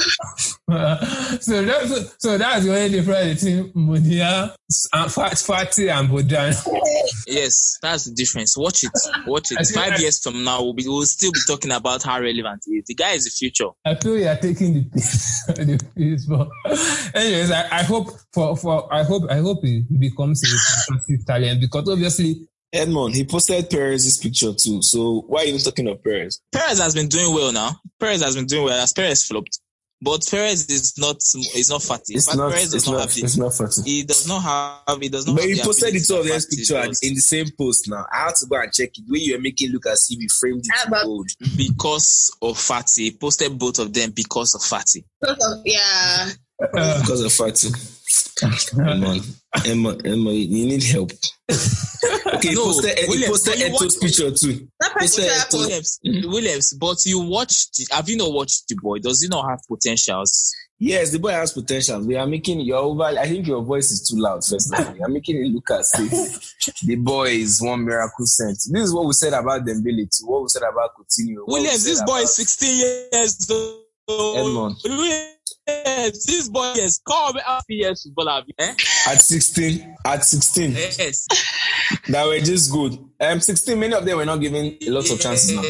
so, that's, so that's the only difference between Munir, Fati, and Bojan. Yes, that's the difference. Watch it. Watch it. Five years from now, we'll, be, we'll still be talking about how relevant he is. The guy is the future. I feel you are taking the piece, the piece but anyways, I, I hope for, for I hope I hope he becomes a fantastic talent, because obviously Edmond, he posted Perez's picture too. So why are you talking of Perez? Perez has been doing well now. Perez has been doing well. As Perez flopped. But Perez is not is not fatty. It's not, Perez does it's not, not have the, it's not fatty. He does not have he does not But have he the posted the two of them picture because, in the same post now. I had to go and check it. Where you were making look as if he framed it in gold. Because of Fatty. He posted both of them because of Fatty. Yeah. Uh, because of Fatty. Emma, Emma, Emma, you need help. Okay, he no, posted, he Williams, posted Eto's picture too. That Posted picture Williams, Williams, but you watched, have you not watched the boy? Does he not have potentials? Yes, the boy has potential. We are making your over. I think your voice is too loud. First of all, you're making it look as if the boy is one miracle sent. This is what we said about Dembele too. What we said about Coutinho. Williams, this boy is sixteen years old. Edmond. Williams, this boy is called out years footballer. Eh? At sixteen, at sixteen, yes, that were just good. Um, sixteen, many of them were not given a lot of chances now.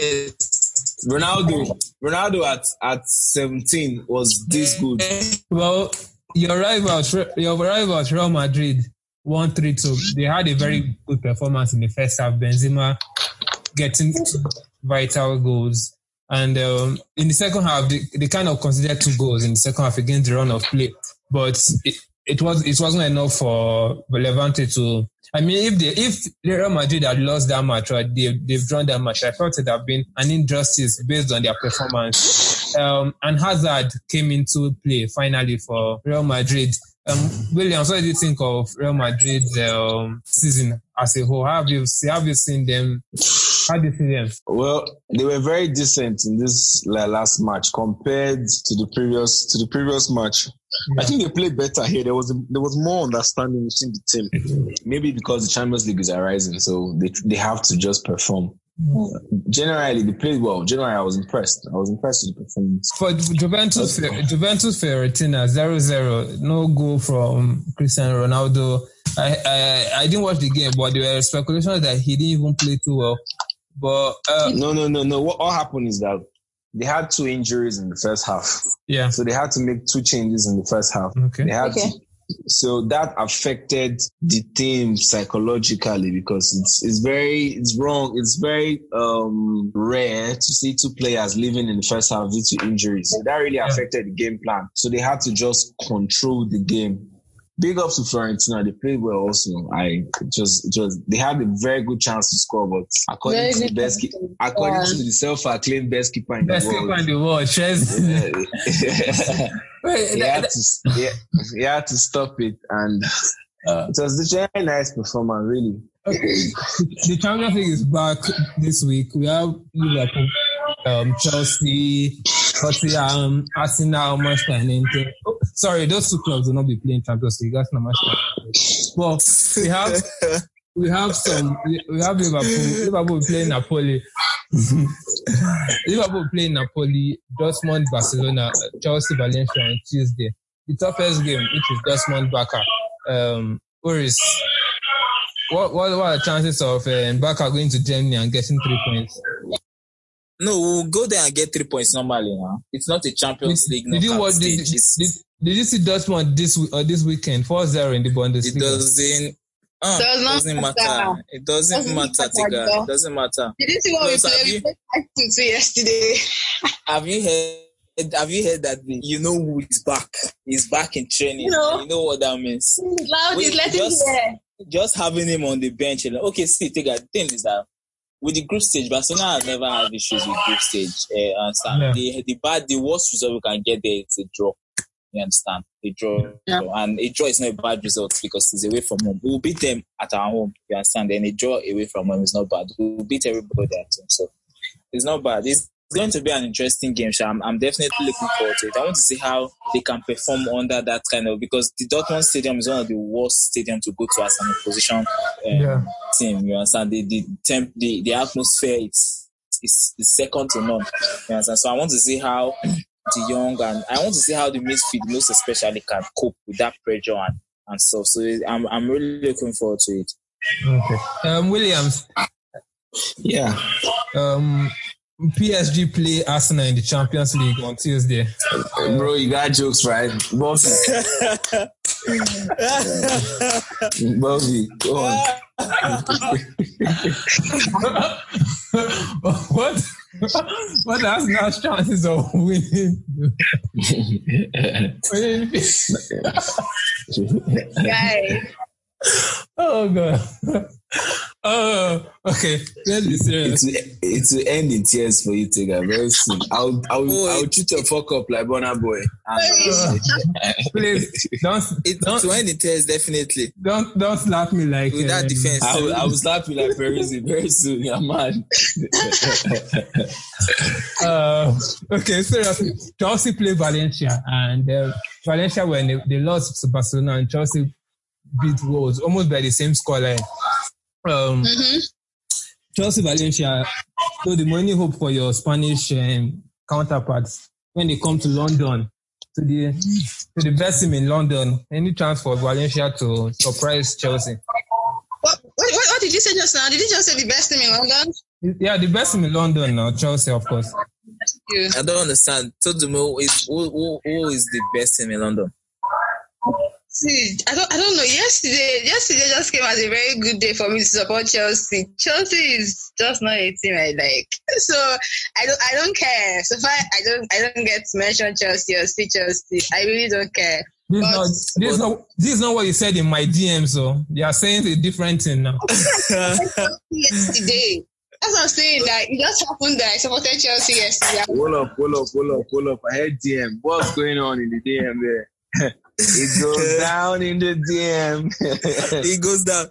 Ronaldo, Ronaldo at, at seventeen was this good. Well, your rivals, your rivals, Real Madrid, won three two. They had a very good performance in the first half. Benzema getting vital goals. And um, in the second half, they, they kind of considered two goals in the second half against the run of play. But it, it, was, it wasn't enough for Levante to... I mean, if they, if Real Madrid had lost that match or they, they've drawn that match, I thought it would have been an injustice based on their performance. Um, and Hazard came into play finally for Real Madrid. Um, Williams, what do you think of Real Madrid's um, season as a whole? How have you, have you seen them? How do you see them? Well, they were very decent in this last match compared to the previous to the previous match. Yeah. I think they played better here. There was a, there was more understanding within the team. Maybe because the Champions League is arising, so they they have to just perform. Mm. Generally, they played well. Generally, I was impressed. I was impressed with the performance. For Juventus, Juventus Fiorentina zero zero, no goal from Cristiano Ronaldo. I, I I didn't watch the game, but there were speculations that he didn't even play too well. But uh, no, no, no, no. What all happened is that they had two injuries in the first half. Yeah. So they had to make two changes in the first half. Okay. They had okay. to. So that affected the team psychologically because it's it's very it's wrong. It's very um, rare to see two players leaving in the first half due to injuries. So that really affected the game plan. So they had to just control the game. Big up to Fiorentina. They played well also. I just it was they had a very good chance to score, but according very to the best keep, according yeah. to the self-acclaimed best keeper in best the world, keeper in the world, he had to yeah, he had to stop it, and uh, it was a very nice performance, really. Okay. The Champions League is back this week. We have Liverpool, um, Chelsea, Tottenham, Arsenal, Manchester United. Oh, sorry, those two clubs will not be playing Champions League. That's not Manchester. Well, we have we have some. We have Liverpool. Liverpool playing Napoli. Liverpool playing Napoli. Dortmund, Barcelona, Chelsea, Valencia on Tuesday. The toughest game, which is Dortmund, Barca. Um, Oris. What, what, what are the chances of uh, Barca going to Germany and getting three points? No, we'll go there and get three points normally. Huh? It's not a Champions did, League. Did you watch? Did, did, did, did you see Dortmund this uh, this weekend? four zero in the Bundesliga. It doesn't. Uh, Does not doesn't matter. matter. It doesn't, doesn't matter, Tiga. It doesn't matter. Did you see what Plus, we played? We played five two two yesterday. Have you heard? Have you heard that? You know who is back? He's back in training. No. You know what that means. Loud, Wait, let him hear. Just having him on the bench. Okay, see, Tiga, the thing is that with the group stage, Barcelona has never had issues with group stage. Uh, understand? Yeah. The the bad, the worst result we can get there is a draw. You understand? A draw, yeah. And a draw is not a bad result because it's away from home. We'll beat them at our home. You understand? Then a draw away from home is not bad. We'll beat everybody at home, so it's not bad. It's going to be an interesting game. So I'm, I'm definitely looking forward to it. I want to see how they can perform under that kind of, because the Dortmund Stadium is one of the worst stadiums to go to as an opposition um, yeah. team. You understand? The the temp, the, the atmosphere it's is second to none. You understand? So I want to see how De Jong and I want to see how the midfield most especially can cope with that pressure and, and stuff. So I'm I'm really looking forward to it. Okay. Um, Williams. Yeah. Um, P S G play Arsenal in the Champions League on Tuesday. Uh, Bro, you got jokes, right? Bobby. Bobby, go on. What? What Arsenal's chances of winning? Guys. Oh God. Oh, okay. Let's be serious. It will end in tears for you, Tigger, very soon. I'll, I'll, oh, I'll treat your fuck up like Burna Boy. Uh, please don't. It don't, will end in tears, definitely. Don't don't slap me like with that uh, defense. I will, I will slap you like Peruzzi very soon. You're mad. uh, okay, seriously. Chelsea play Valencia, and uh, Valencia when they, they lost to Barcelona, and Chelsea beat Wolves almost by the same scoreline. Um, mm-hmm. Chelsea Valencia, so the only hope for your Spanish um, counterparts when they come to London, to the to the best team in London, any chance for Valencia to surprise Chelsea? What, what, what did you say just now? Did you just say the best team in London? Yeah, the best team in London now, Chelsea, of course. I don't understand. So the who is who, who, who is the best team in London? See, I don't, I don't know. Yesterday, yesterday just came as a very good day for me to support Chelsea. Chelsea is just not a team I like, so I don't, I don't care. So far, I don't, I don't get to mention Chelsea or see Chelsea. I really don't care. This, but, not, this, but, is not, this is not what you said in my D M. So you are saying a different thing now. Yesterday. That's what I'm saying. That it just happened that I supported Chelsea yesterday. Hold up, hold up, hold up, hold up. I had D M. What's going on in the D M there? It goes down in the D M. It goes down.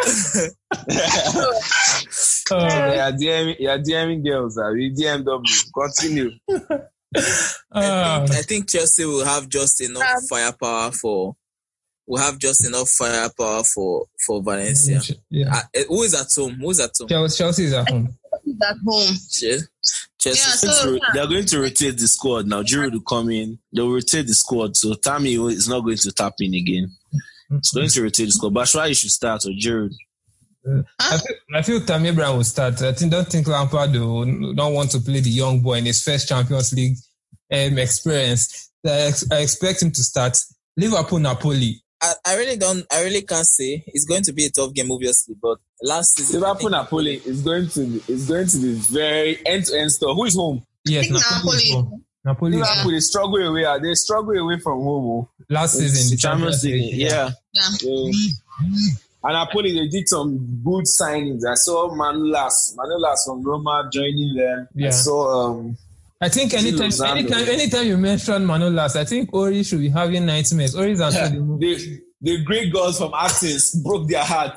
Oh, you're DMing, you're DMing girls. Are you D M W? Continue. I, think, I think Chelsea will have just enough um, firepower for. Will have just enough firepower for for Valencia. Yeah. Uh, who is at home? Who is at home? Chelsea, Chelsea is at home. At home. Chelsea. Chelsea. Yeah, so, yeah. They're going to rotate the squad now. Giroud will come in. They'll rotate the squad. So Tammy is not going to tap in again. It's going to rotate the squad. Batshuayi should start or Giroud. Uh, I feel, I feel Tammy Abraham will start. I think, don't think Lampard will, don't want to play the young boy in his first Champions League um, experience. I, ex- I expect him to start. Liverpool, Napoli. I, I really don't. I really can't say. It's going to be a tough game, obviously. But last season, Liverpool Napoli is going to be, is going to be very end to end stuff. Who is home? Yes, Napoli. Is home. Napoli. Liverpool is struggle away. They struggle away from home. Last season, the Champions League. Yeah. Yeah. yeah. And Napoli, they did some good signings. I saw Manolas, Manolas from Roma joining them. Yeah. I saw. Um, I think anytime, anytime, anytime you mention Manolas, I think Ori should be having nightmares. Ori's yeah, the, the great girls from Athens broke their heart.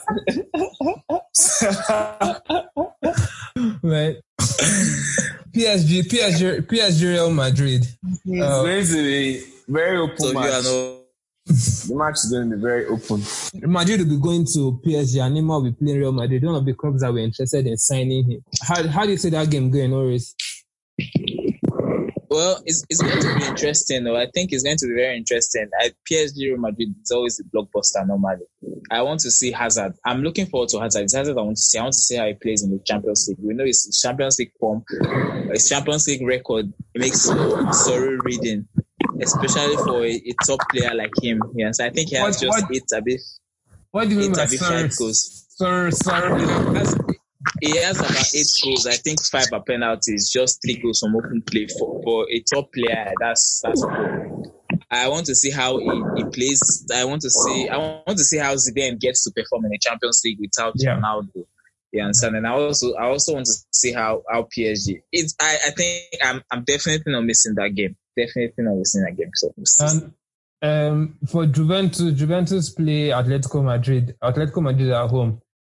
Right. P S G, P S G, P S G Real Madrid. It's uh, going to be very open so match. Know. The match is going to be very open. Madrid will be going to P S G and Neymar will be playing Real Madrid. One of the clubs that were interested in signing him. How, how do you see that game going, Oris? Well, it's it's going to be interesting, though. I think it's going to be very interesting. At P S G Real Madrid, it's always a blockbuster normally. I want to see Hazard. I'm looking forward to Hazard. It's Hazard I want to see. I want to see how he plays in the Champions League. We know his Champions League form, his Champions League record makes sorrow reading, especially for a, a top player like him. Yes, I think he has what, just what, eight a bit. What do you mean by sorry? Sorry, sorry. He has about eight goals. I think five are penalties, just three goals from open play for, for a top player. That's that's cool. I want to see how he, he plays. I want to see. I want to see how Zidane gets to perform in the Champions League without yeah. Ronaldo. You understand? And I also I also want to see how, how P S G. It's I, I think I'm I'm definitely not missing that game. Definitely not missing that game. So. And um, for Juventus, Juventus play Atletico Madrid. Atletico Madrid at home.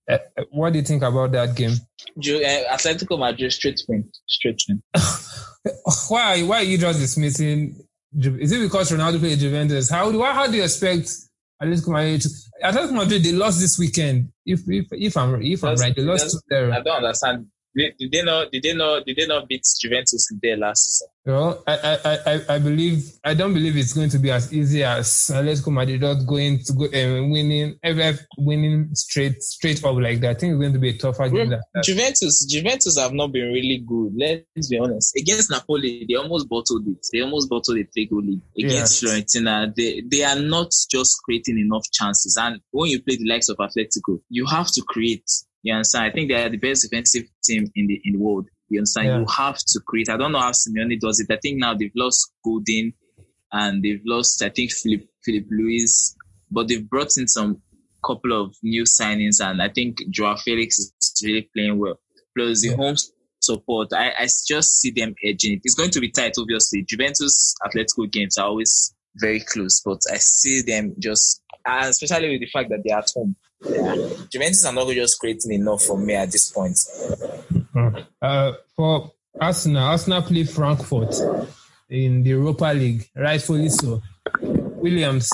Uh, what do you think about that game? Ju- uh, Atletico Madrid straight win, straight win. why? Why are you just dismissing? Is it because Ronaldo played Juventus? How do how do you expect Atletico Madrid? To, Atletico Madrid they lost this weekend. If if if I'm if I'm right, they lost two zero. I don't understand. Did, did they not? Did they not? Did they not beat Juventus there last season? Well, I, I, I, I believe I don't believe it's going to be as easy as Atletico Madrid not going to go and uh, winning ever winning straight straight up like that. I think it's going to be a tougher game. Well, that. Juventus Juventus have not been really good. Let's be honest. Against Napoli, they almost bottled it. They almost bottled the three-goal lead. Against yeah. Fiorentina, they they are not just creating enough chances. And when you play the likes of Atletico, you have to create. You understand? I think they are the best defensive team in the in the world. You understand? Yeah. You have to create. I don't know how Simeone does it. I think now they've lost Godin and they've lost, I think, Philip Philip Luis, but they've brought in some couple of new signings, and I think Joao Felix is really playing well. Plus the yeah. home support, I, I just see them edging it. It's going to be tight, obviously. Juventus Atletico games are always very close, but I see them just, especially with the fact that they're at home. Yeah. Juventus are not just creating enough for me at this point. Uh, for Arsenal, Arsenal play Frankfurt in the Europa League, rightfully so. Williams,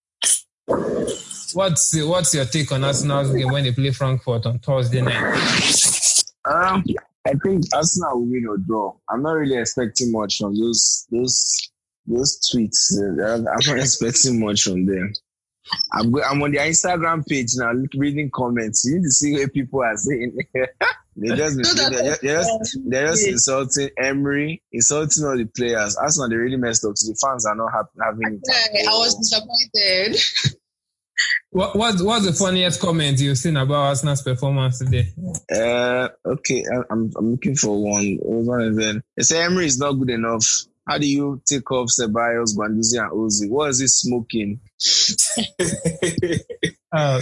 what's what's your take on Arsenal's game when they play Frankfurt on Thursday night? Um, I think Arsenal will win or draw. I'm not really expecting much from those those those tweets. I'm not expecting much from them. I'm go- I'm on their Instagram page now, reading comments. You need to see what people are saying. they just, they're just, they're just, they're just insulting Emery, insulting all the players. Arsenal, they really messed up. So the fans are not happy, having it. I was disappointed. What what's, what's the funniest comment you've seen about Arsenal's performance today? Uh, okay, I'm I'm looking for one. One of them. They say Emery is not good enough. How do you take off Ceballos, Guendouzi, and Ozil? What is he smoking? uh,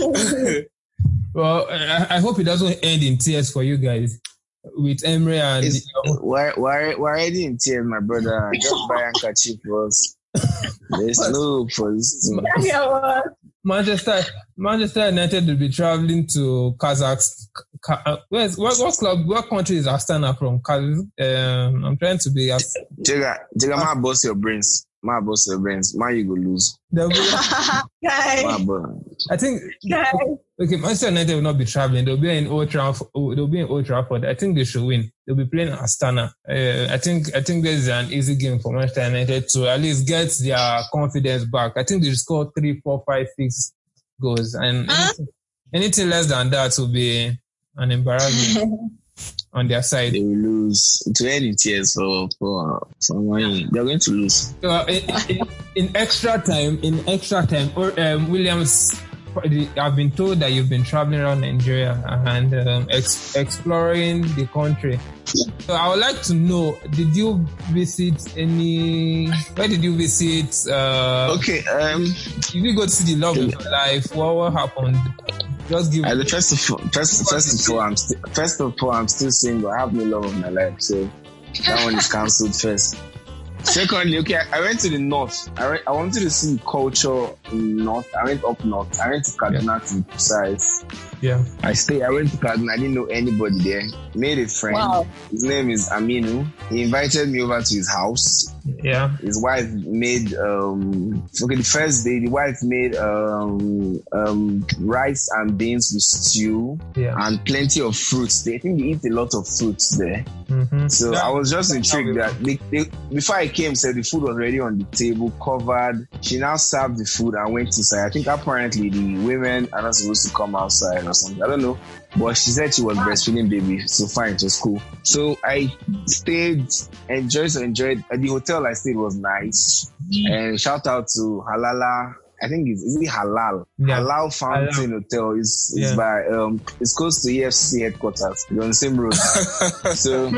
well, I, I hope it doesn't end in tears for you guys with Emery and. You know, why, why, why already in tears, my brother? Just buy handkerchief for us. There's no hope for this. Manchester, Manchester United will be traveling to Kazakhstan. Where's what, what club? What country is Astana from? Um, I'm trying to be. Jega, Jega, ma boss your brains. Ma boss your brains. Ma you go lose. Be, ma I think. Okay, Manchester United will not be traveling. They'll be in Old Trafford. They'll be in Old Trafford. I think they should win. They'll be playing Astana. Uh, I think. I think this is an easy game for Manchester United to at least get their confidence back. I think they score three, four, five, six goals, and huh? anything, anything less than that will be an embarrassment on their side. They will lose. It's really tears for for someone. They're going to lose. So in, in, in extra time, in extra time, or um, Williams. I've been told that you've been traveling around Nigeria and um, ex- exploring the country. So I would like to know, did you visit any, where did you visit? Uh, okay. Um, did you go to see the love of your life? What, what happened? Just give me. Uh, first, of, first, first, of all, I'm st- first of all, I'm still single. I have no love of my life. So that one is cancelled first. Secondly, okay, I went to the north. I went, I wanted to see culture in north. I went up north. I went to Kaduna yeah. to be precise. Yeah. I stayed. I went to Kaduna. I didn't know anybody there. Made a friend. Wow. His name is Aminu. He invited me over to his house. Yeah. His wife made um okay the first day the wife made um um rice and beans with stew yeah. and plenty of fruits. They I think they eat a lot of fruits there. Mm-hmm. So yeah. I was just intrigued that they, they, before I came, said the food was already on the table, covered. She now served the food and went inside. I think apparently the women are not supposed to come outside or something. I don't know. But she said she was breastfeeding baby, so fine, it was cool. So I stayed, enjoyed, so enjoyed. At the hotel I stayed was nice. Mm. And shout out to Halala. I think it's, is it Halal? Yeah. Halal Fountain Halal. Hotel is is yeah. by um it's close to E F C headquarters. It's on the same road. so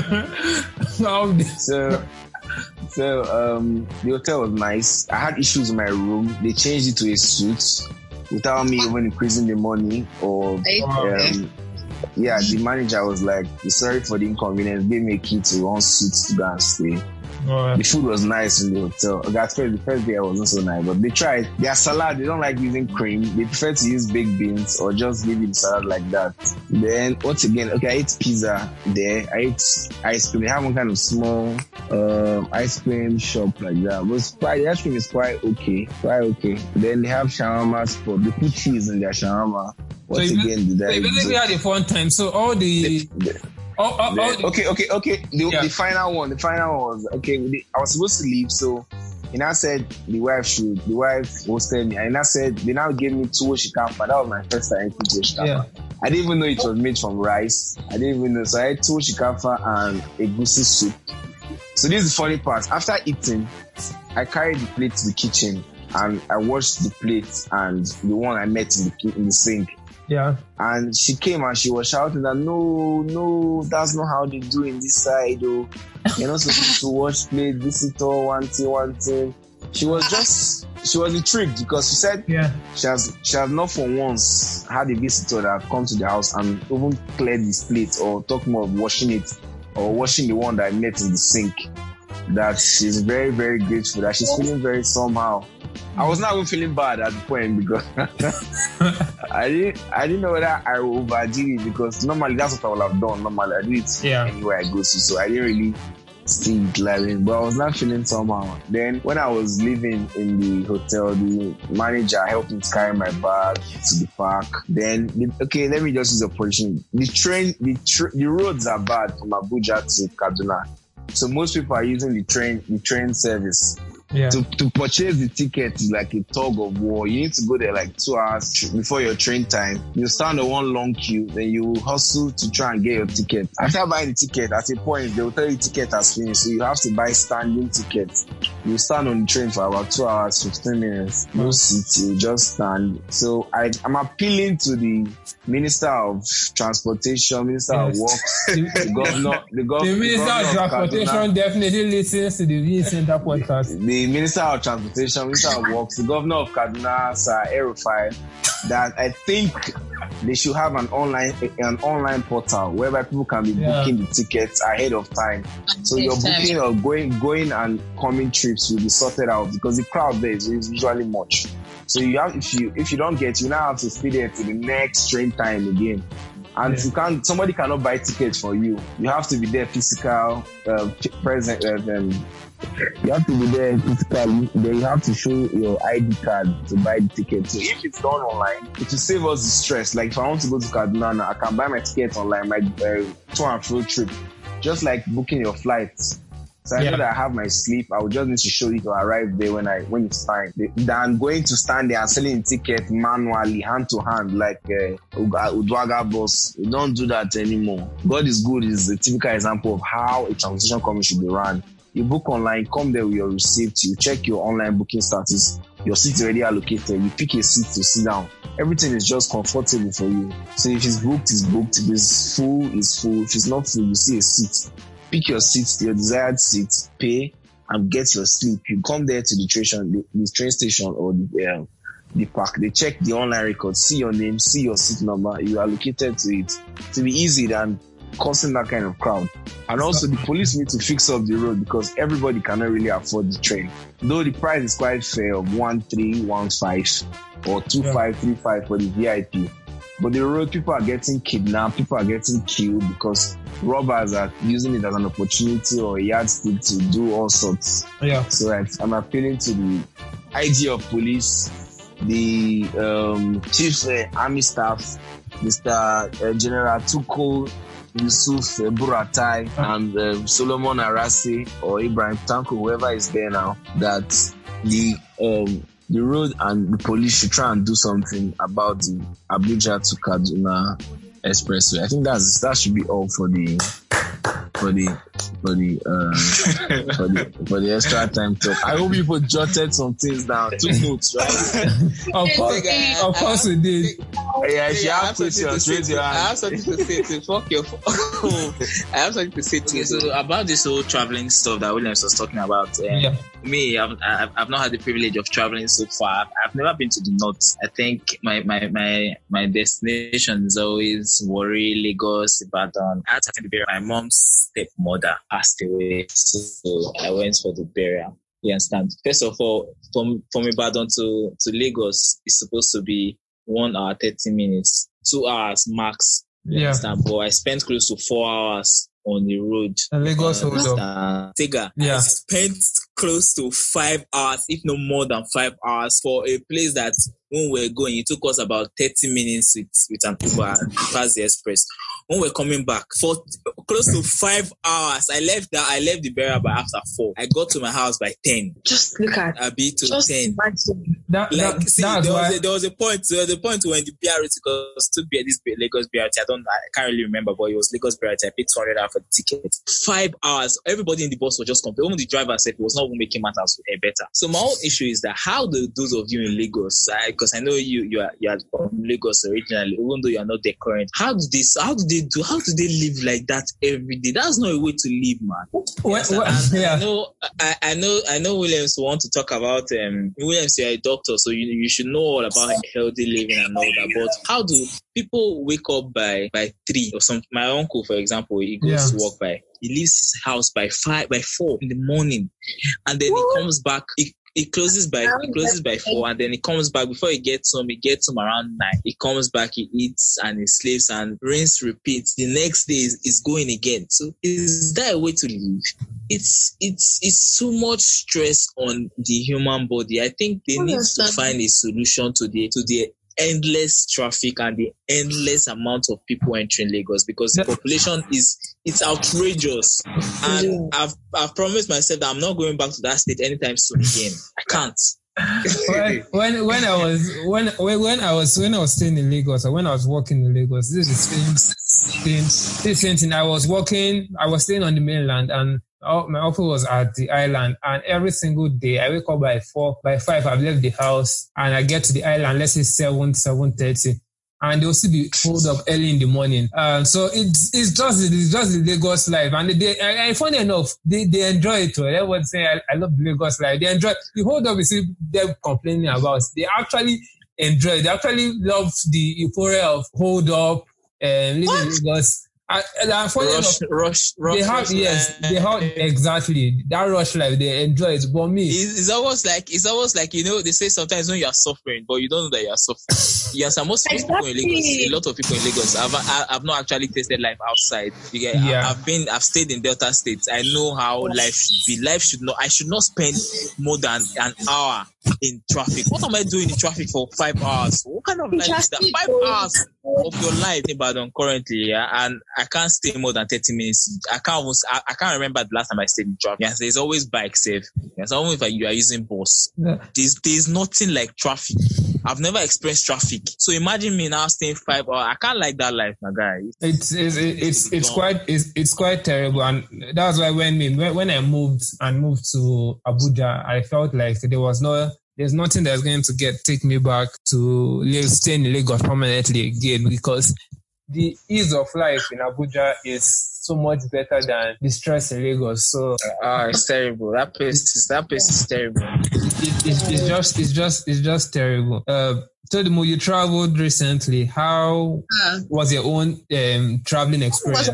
so so um the hotel was nice. I had issues in my room. They changed it to a suite without me even increasing the money or um, yeah, the manager was like, sorry for the inconvenience, gave me a key to one suite to go and stay. Right. The food was nice in the hotel. Okay, at first, the first day I wasn't so nice, but they tried. Their salad, they don't like using cream. They prefer to use baked beans or just give you the salad like that. Then, once again, okay, I ate pizza there. I ate ice cream. They have one kind of small um, ice cream shop like that. But it's quite, the ice cream is quite okay. Quite okay. Then they have shawarma spot. They put cheese in their shawarma. Once so again, did so I you basically had a fun time. So all the... the, the all, all, the, all the okay, okay, okay. The, yeah. the final one, the final one was, okay, the, I was supposed to leave, so and I said the wife should, the wife hosted me, and I said, they now gave me two shikafa. That was my first time eating two shikafa. Yeah. I didn't even know it was made from rice. I didn't even know. So I had two shikafa and a goosey soup. So this is the funny part. After eating, I carried the plate to the kitchen and I washed the plate and the one I met in the, in the sink. Yeah. And she came and she was shouting that, no, no, that's not how they do in this side. Oh, you're not supposed to wash plate, visitor, one thing, one thing. She was just, she was intrigued because she said yeah. she has, she has not for once had a visitor that have come to the house and even cleared this plate or talk more of washing it or washing the one that I met in the sink. That she's very, very grateful, that she's feeling very somehow. I was not even feeling bad at the point because I didn't I didn't know whether I overdid it because normally that's what I would have done. Normally I do it yeah. anywhere I go to, so I didn't really see it like, but I was not feeling somehow. Then when I was living in the hotel, the manager helped me to carry my bag to the park. Then the, okay, let me just use the opportunity. The train, the tr- the roads are bad from Abuja to Kaduna. So most people are using the train, the train service. Yeah. To to purchase the ticket is like a tug of war. You need to go there like two hours before your train time. You stand on one long queue, then you hustle to try and get your ticket. After buying the ticket, at a point they will tell you the ticket has finished, so you have to buy standing tickets. You stand on the train for about two hours, fifteen minutes. No seats, you just stand. So I, I'm appealing to the Minister of Transportation, Minister yes. of Works, the governor, the, gov- the Minister the of Transportation of definitely listens to the V Center podcast. The Minister of Transportation, Minister of Works, the Governor of Kaduna, Sir El-Rufai, that I think they should have an online an online portal whereby people can be yeah. booking the tickets ahead of time. So your booking or going going and coming trips will be sorted out because the crowd there is usually much. So you have if you if you don't get, you now have to stay there to the next train time again. And yeah. you can't, somebody cannot buy tickets for you. You have to be there physical, uh, present, uh, um, you have to be there physically. Then you have to show your I D card to buy the ticket. So if it's done online, it will save us the stress. Like if I want to go to Kaduna now, I can buy my ticket online, my uh, to and fro trip, just like booking your flights. So I yeah. know that I have my sleep. I will just need to show it to arrive there when I when it's time. Than going to stand there and selling the ticket manually, hand to hand, like uh, Udwaga boss. We don't do that anymore. God is good is a typical example of how a transportation company should be run. You book online, come there with your receipt, you check your online booking status, your seat is already allocated, you pick a seat to sit down. Everything is just comfortable for you. So if it's booked, it's booked. If it's full, it's full. If it's not full, you see a seat. Pick your seat, your desired seat, pay, and get your sleep. You come there to the train, the, the train station or the, uh, the park. They check the online record, see your name, see your seat number. You are allocated to it. To be easy than causing that kind of crowd. And also the police need to fix up the road because everybody cannot really afford the train. Though the price is quite fair of one three one five or two five three five for the V I P. But the road, people are getting kidnapped, people are getting killed because robbers are using it as an opportunity or a yardstick to do all sorts. Yeah. So I, I'm appealing to the I G of police, the um, chief uh, army staff, Mister Uh, General Tuko Yusuf uh, Buratai, and uh, Solomon Arase or Ibrahim Tanko, whoever is there now, that the um, the road and the police should try and do something about the Abuja to Kaduna expressway. I think that's that should be all for the for the for the uh, for the for the extra time talk. I hope people jotted some things down, took notes, right? Of course, of course we did. Yeah, if you Yeah, I have have something to questions, say raise to your I have hand. something to say to fuck your I have something to say to you. So about this whole traveling stuff that Williams was talking about, uh, Yeah. me, I've, I've I've not had the privilege of traveling so far. I've, I've never been to the north. I think my my my my destination is always Warri, Lagos, Ibadan. I had to attend the burial. My mom's stepmother passed away, so I went for the burial. You understand? First of all, from from Ibadan to to Lagos is supposed to be one hour thirty minutes, two hours max. You Yeah. understand? But I spent close to four hours on the road. And Lagos You hold up. understand? Tega, Yeah. I spent close to five hours, if not more than five hours, for a place that when we were going, it took us about thirty minutes with, with an Uber and past the express. When we're coming back, for close to five hours, I left that I left the burial by after four. I got to my house by ten. Just look at I be to Just ten. imagine. That, Like, that, see, that's there was, why. a, there was a point, there was a point when the B R T, because to be this Lagos B R T, I don't, I can't really remember, but it was Lagos B R T. I paid two hundred dollars for the ticket. Five hours. Everybody in the bus was just complaining. Even the driver said it was not even making matters better. So my own issue is that how do those of you in Lagos, because I, I know you, you are, you are from Lagos originally, even though you are not there current, how do they, how do they do, how do they live like that every day? That's not a way to live, man. What, Yes, what, and yeah. I know, I, I know, I know. Williams want to talk about. Um, Williams, you're a doctor, so you you should know all about healthy living and all that. But how do people wake up by by three or something? My uncle, for example, he goes Yeah. to work by. He leaves his house by five, by four in the morning, and then he comes back. He, He closes by he closes by four, and then he comes back. Before he gets home, he gets home around nine. He comes back, he eats, and he sleeps, and rinse, repeats. The next day is, is going again. So is that a way to live? It's it's it's too much stress on the human body. I think they need to find a solution to the to the endless traffic and the endless amount of people entering Lagos, because the population is it's outrageous. And I've I've promised myself that I'm not going back to that state anytime soon again. I can't. when, when when I was when when when I was when I was staying in Lagos, or when I was working in Lagos, this is the same thing. This same thing. I was working. I was staying on the mainland, and oh, my office was at the island. And every single day, I wake up by four, by five. I've left the house, and I get to the island. Let's say seven, seven thirty. And they'll still be pulled up early in the morning. Uh, so it's it's just it's just the Lagos life, and they, I, I funny enough, they, they enjoy it too. Everyone say I, I love the Lagos life. They enjoy the hold up. You see them complaining about. They actually enjoy. They actually love the euphoria of hold up and living in Lagos. I, and funny rush, enough, rush, rush, they have rush, yes, uh, they have exactly that rush life. They enjoy it. But me, it's, it's almost like it's almost like you know they say sometimes when you are suffering, but you don't know that you are suffering. Yes, and most Exactly. people in Lagos, a lot of people in Lagos, I've I've not actually tasted life outside. You get, Yeah. I've been, I've stayed in Delta State. I know how life should be. Life should not. I should not spend more than an hour in traffic. What am I doing in traffic for five hours? What kind of life is that? Five hours of your life in Ibadan currently, yeah, and I can't stay more than thirty minutes. I can't almost, I, I can't remember the last time I stayed in traffic. Yes, there's always bike safe. Yes, always if you are using bus. yeah. There's there's nothing like traffic. I've never experienced traffic. So imagine me now staying five hours. I can't like that life, my guy. It's it's it's it's quite it's it's quite terrible, and that's why when me when, when I moved and moved to Abuja, I felt like there was no there's nothing that's going to get take me back to live stay in Lagos permanently again, because the ease of life in Abuja is so much better than the stress in Lagos. So Ah, uh, it's terrible. That place is that place is terrible. it, it, it's just it's just it's just terrible. Uh, Todimu, you traveled recently. How Uh, was your own um, traveling experience?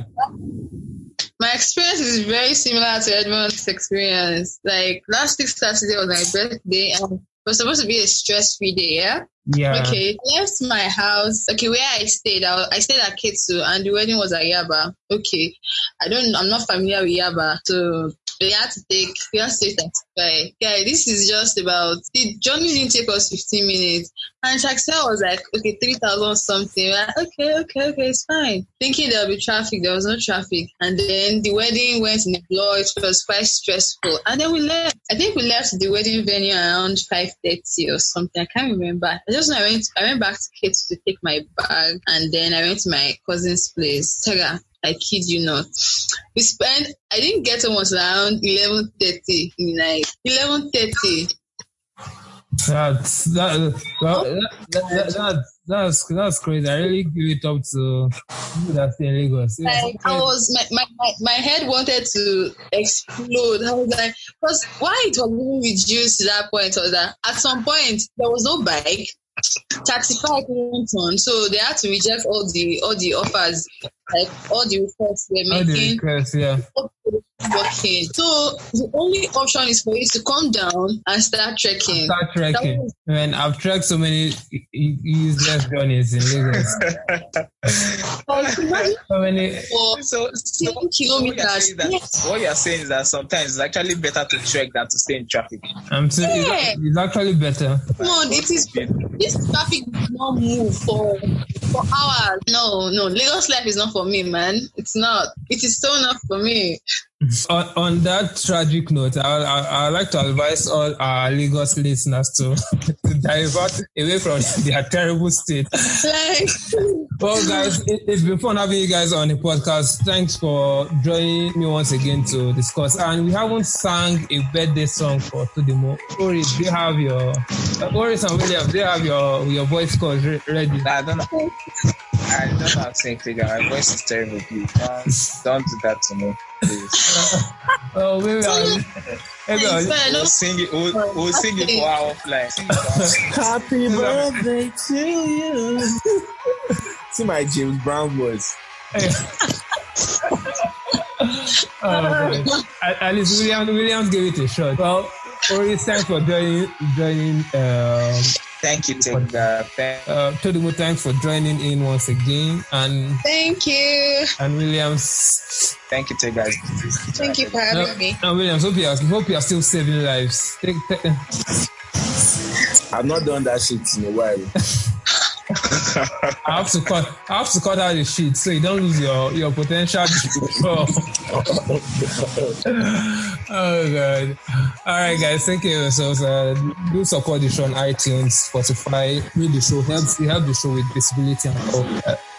My experience is very similar to Edmund's experience. Like last week Saturday was my birthday, and it was supposed to be a stress-free day, yeah? Yeah. Okay, left my house. Okay, where I stayed, I, I stayed at Ketsu, and the wedding was at Yaba. Okay, I don't, I'm not familiar with Yaba, so we had to take, we had to take taxi. Yeah, this is just about, the journey didn't take us fifteen minutes, and taxi was like, okay, three thousand something. We're like, okay, okay, okay, it's fine. Thinking there'll be traffic, there was no traffic, and then the wedding went in the blur. It was quite stressful, and then we left. I think we left the wedding venue around five thirty or something. I can't remember. I just know I went, I went back to Kate to take my bag, and then I went to my cousin's place. Tega, I kid you not. We spent, I didn't get home until around eleven thirty in the night. eleven thirty. That's that. Well, that, that, that, that, that's that's crazy. I really give it up to people that stay in Lagos. Like, I was my, my, my, my head wanted to explode. I was like, because why it was really reduced to that point was that at some point there was no bike, taxify couldn't turn, so they had to reject all the all the offers, like all the requests they're All the making. requests, yeah. Working. So the only option is for you to come down and start trekking. Start trekking. was- Man, I've trekked so many u- u- useless journeys in Lagos. So many. For So, so ten what, you're kilometers. saying that, Yes. what you're saying is that sometimes it's actually better to trek than to stay in traffic. I'm t- it's, Yeah. ac- it's actually better. Come on, it is this traffic does not move for for hours. No, no, Lagos life is not for me, man. It's not. It is so not for me. On, on that tragic note, I I I'd like to advise all our Lagos listeners to, to divert away from their terrible state. Like, Well, guys, it, it's been fun having you guys on the podcast. Thanks for joining me once again to discuss. And we haven't sang a birthday song for Tudimo. Ori, do you have your uh, Oris and William? Do you have your your voice calls re- ready? I don't know. I don't know how to sing figure. My voice is terrible. Please. Don't, don't do that to me, please. Oh, maybe I'll, maybe I'll, Well, no, We'll sing it. We'll, we'll sing it for our offline. Sing it for our- Happy birthday to you. See my James Brown voice. oh, okay. at, at least William Williams gave it a shot. Well, Oris, thanks for joining joining. Um, Thank you, Tinga. Thank uh, Tudimo, thanks for joining in once again, and thank you. and Williams. Thank you, Tinga. Thank you for having me. And Williams, hope you are, hope you are still saving lives. Take, take, I've not done that shit in a while. I have to cut. I have to cut out the shit so you don't lose your your potential. oh. oh god! All right, guys. Thank you. So, uh, do support the show on iTunes, Spotify. Read the show. Helps. It helps the show with visibility and all. Uh,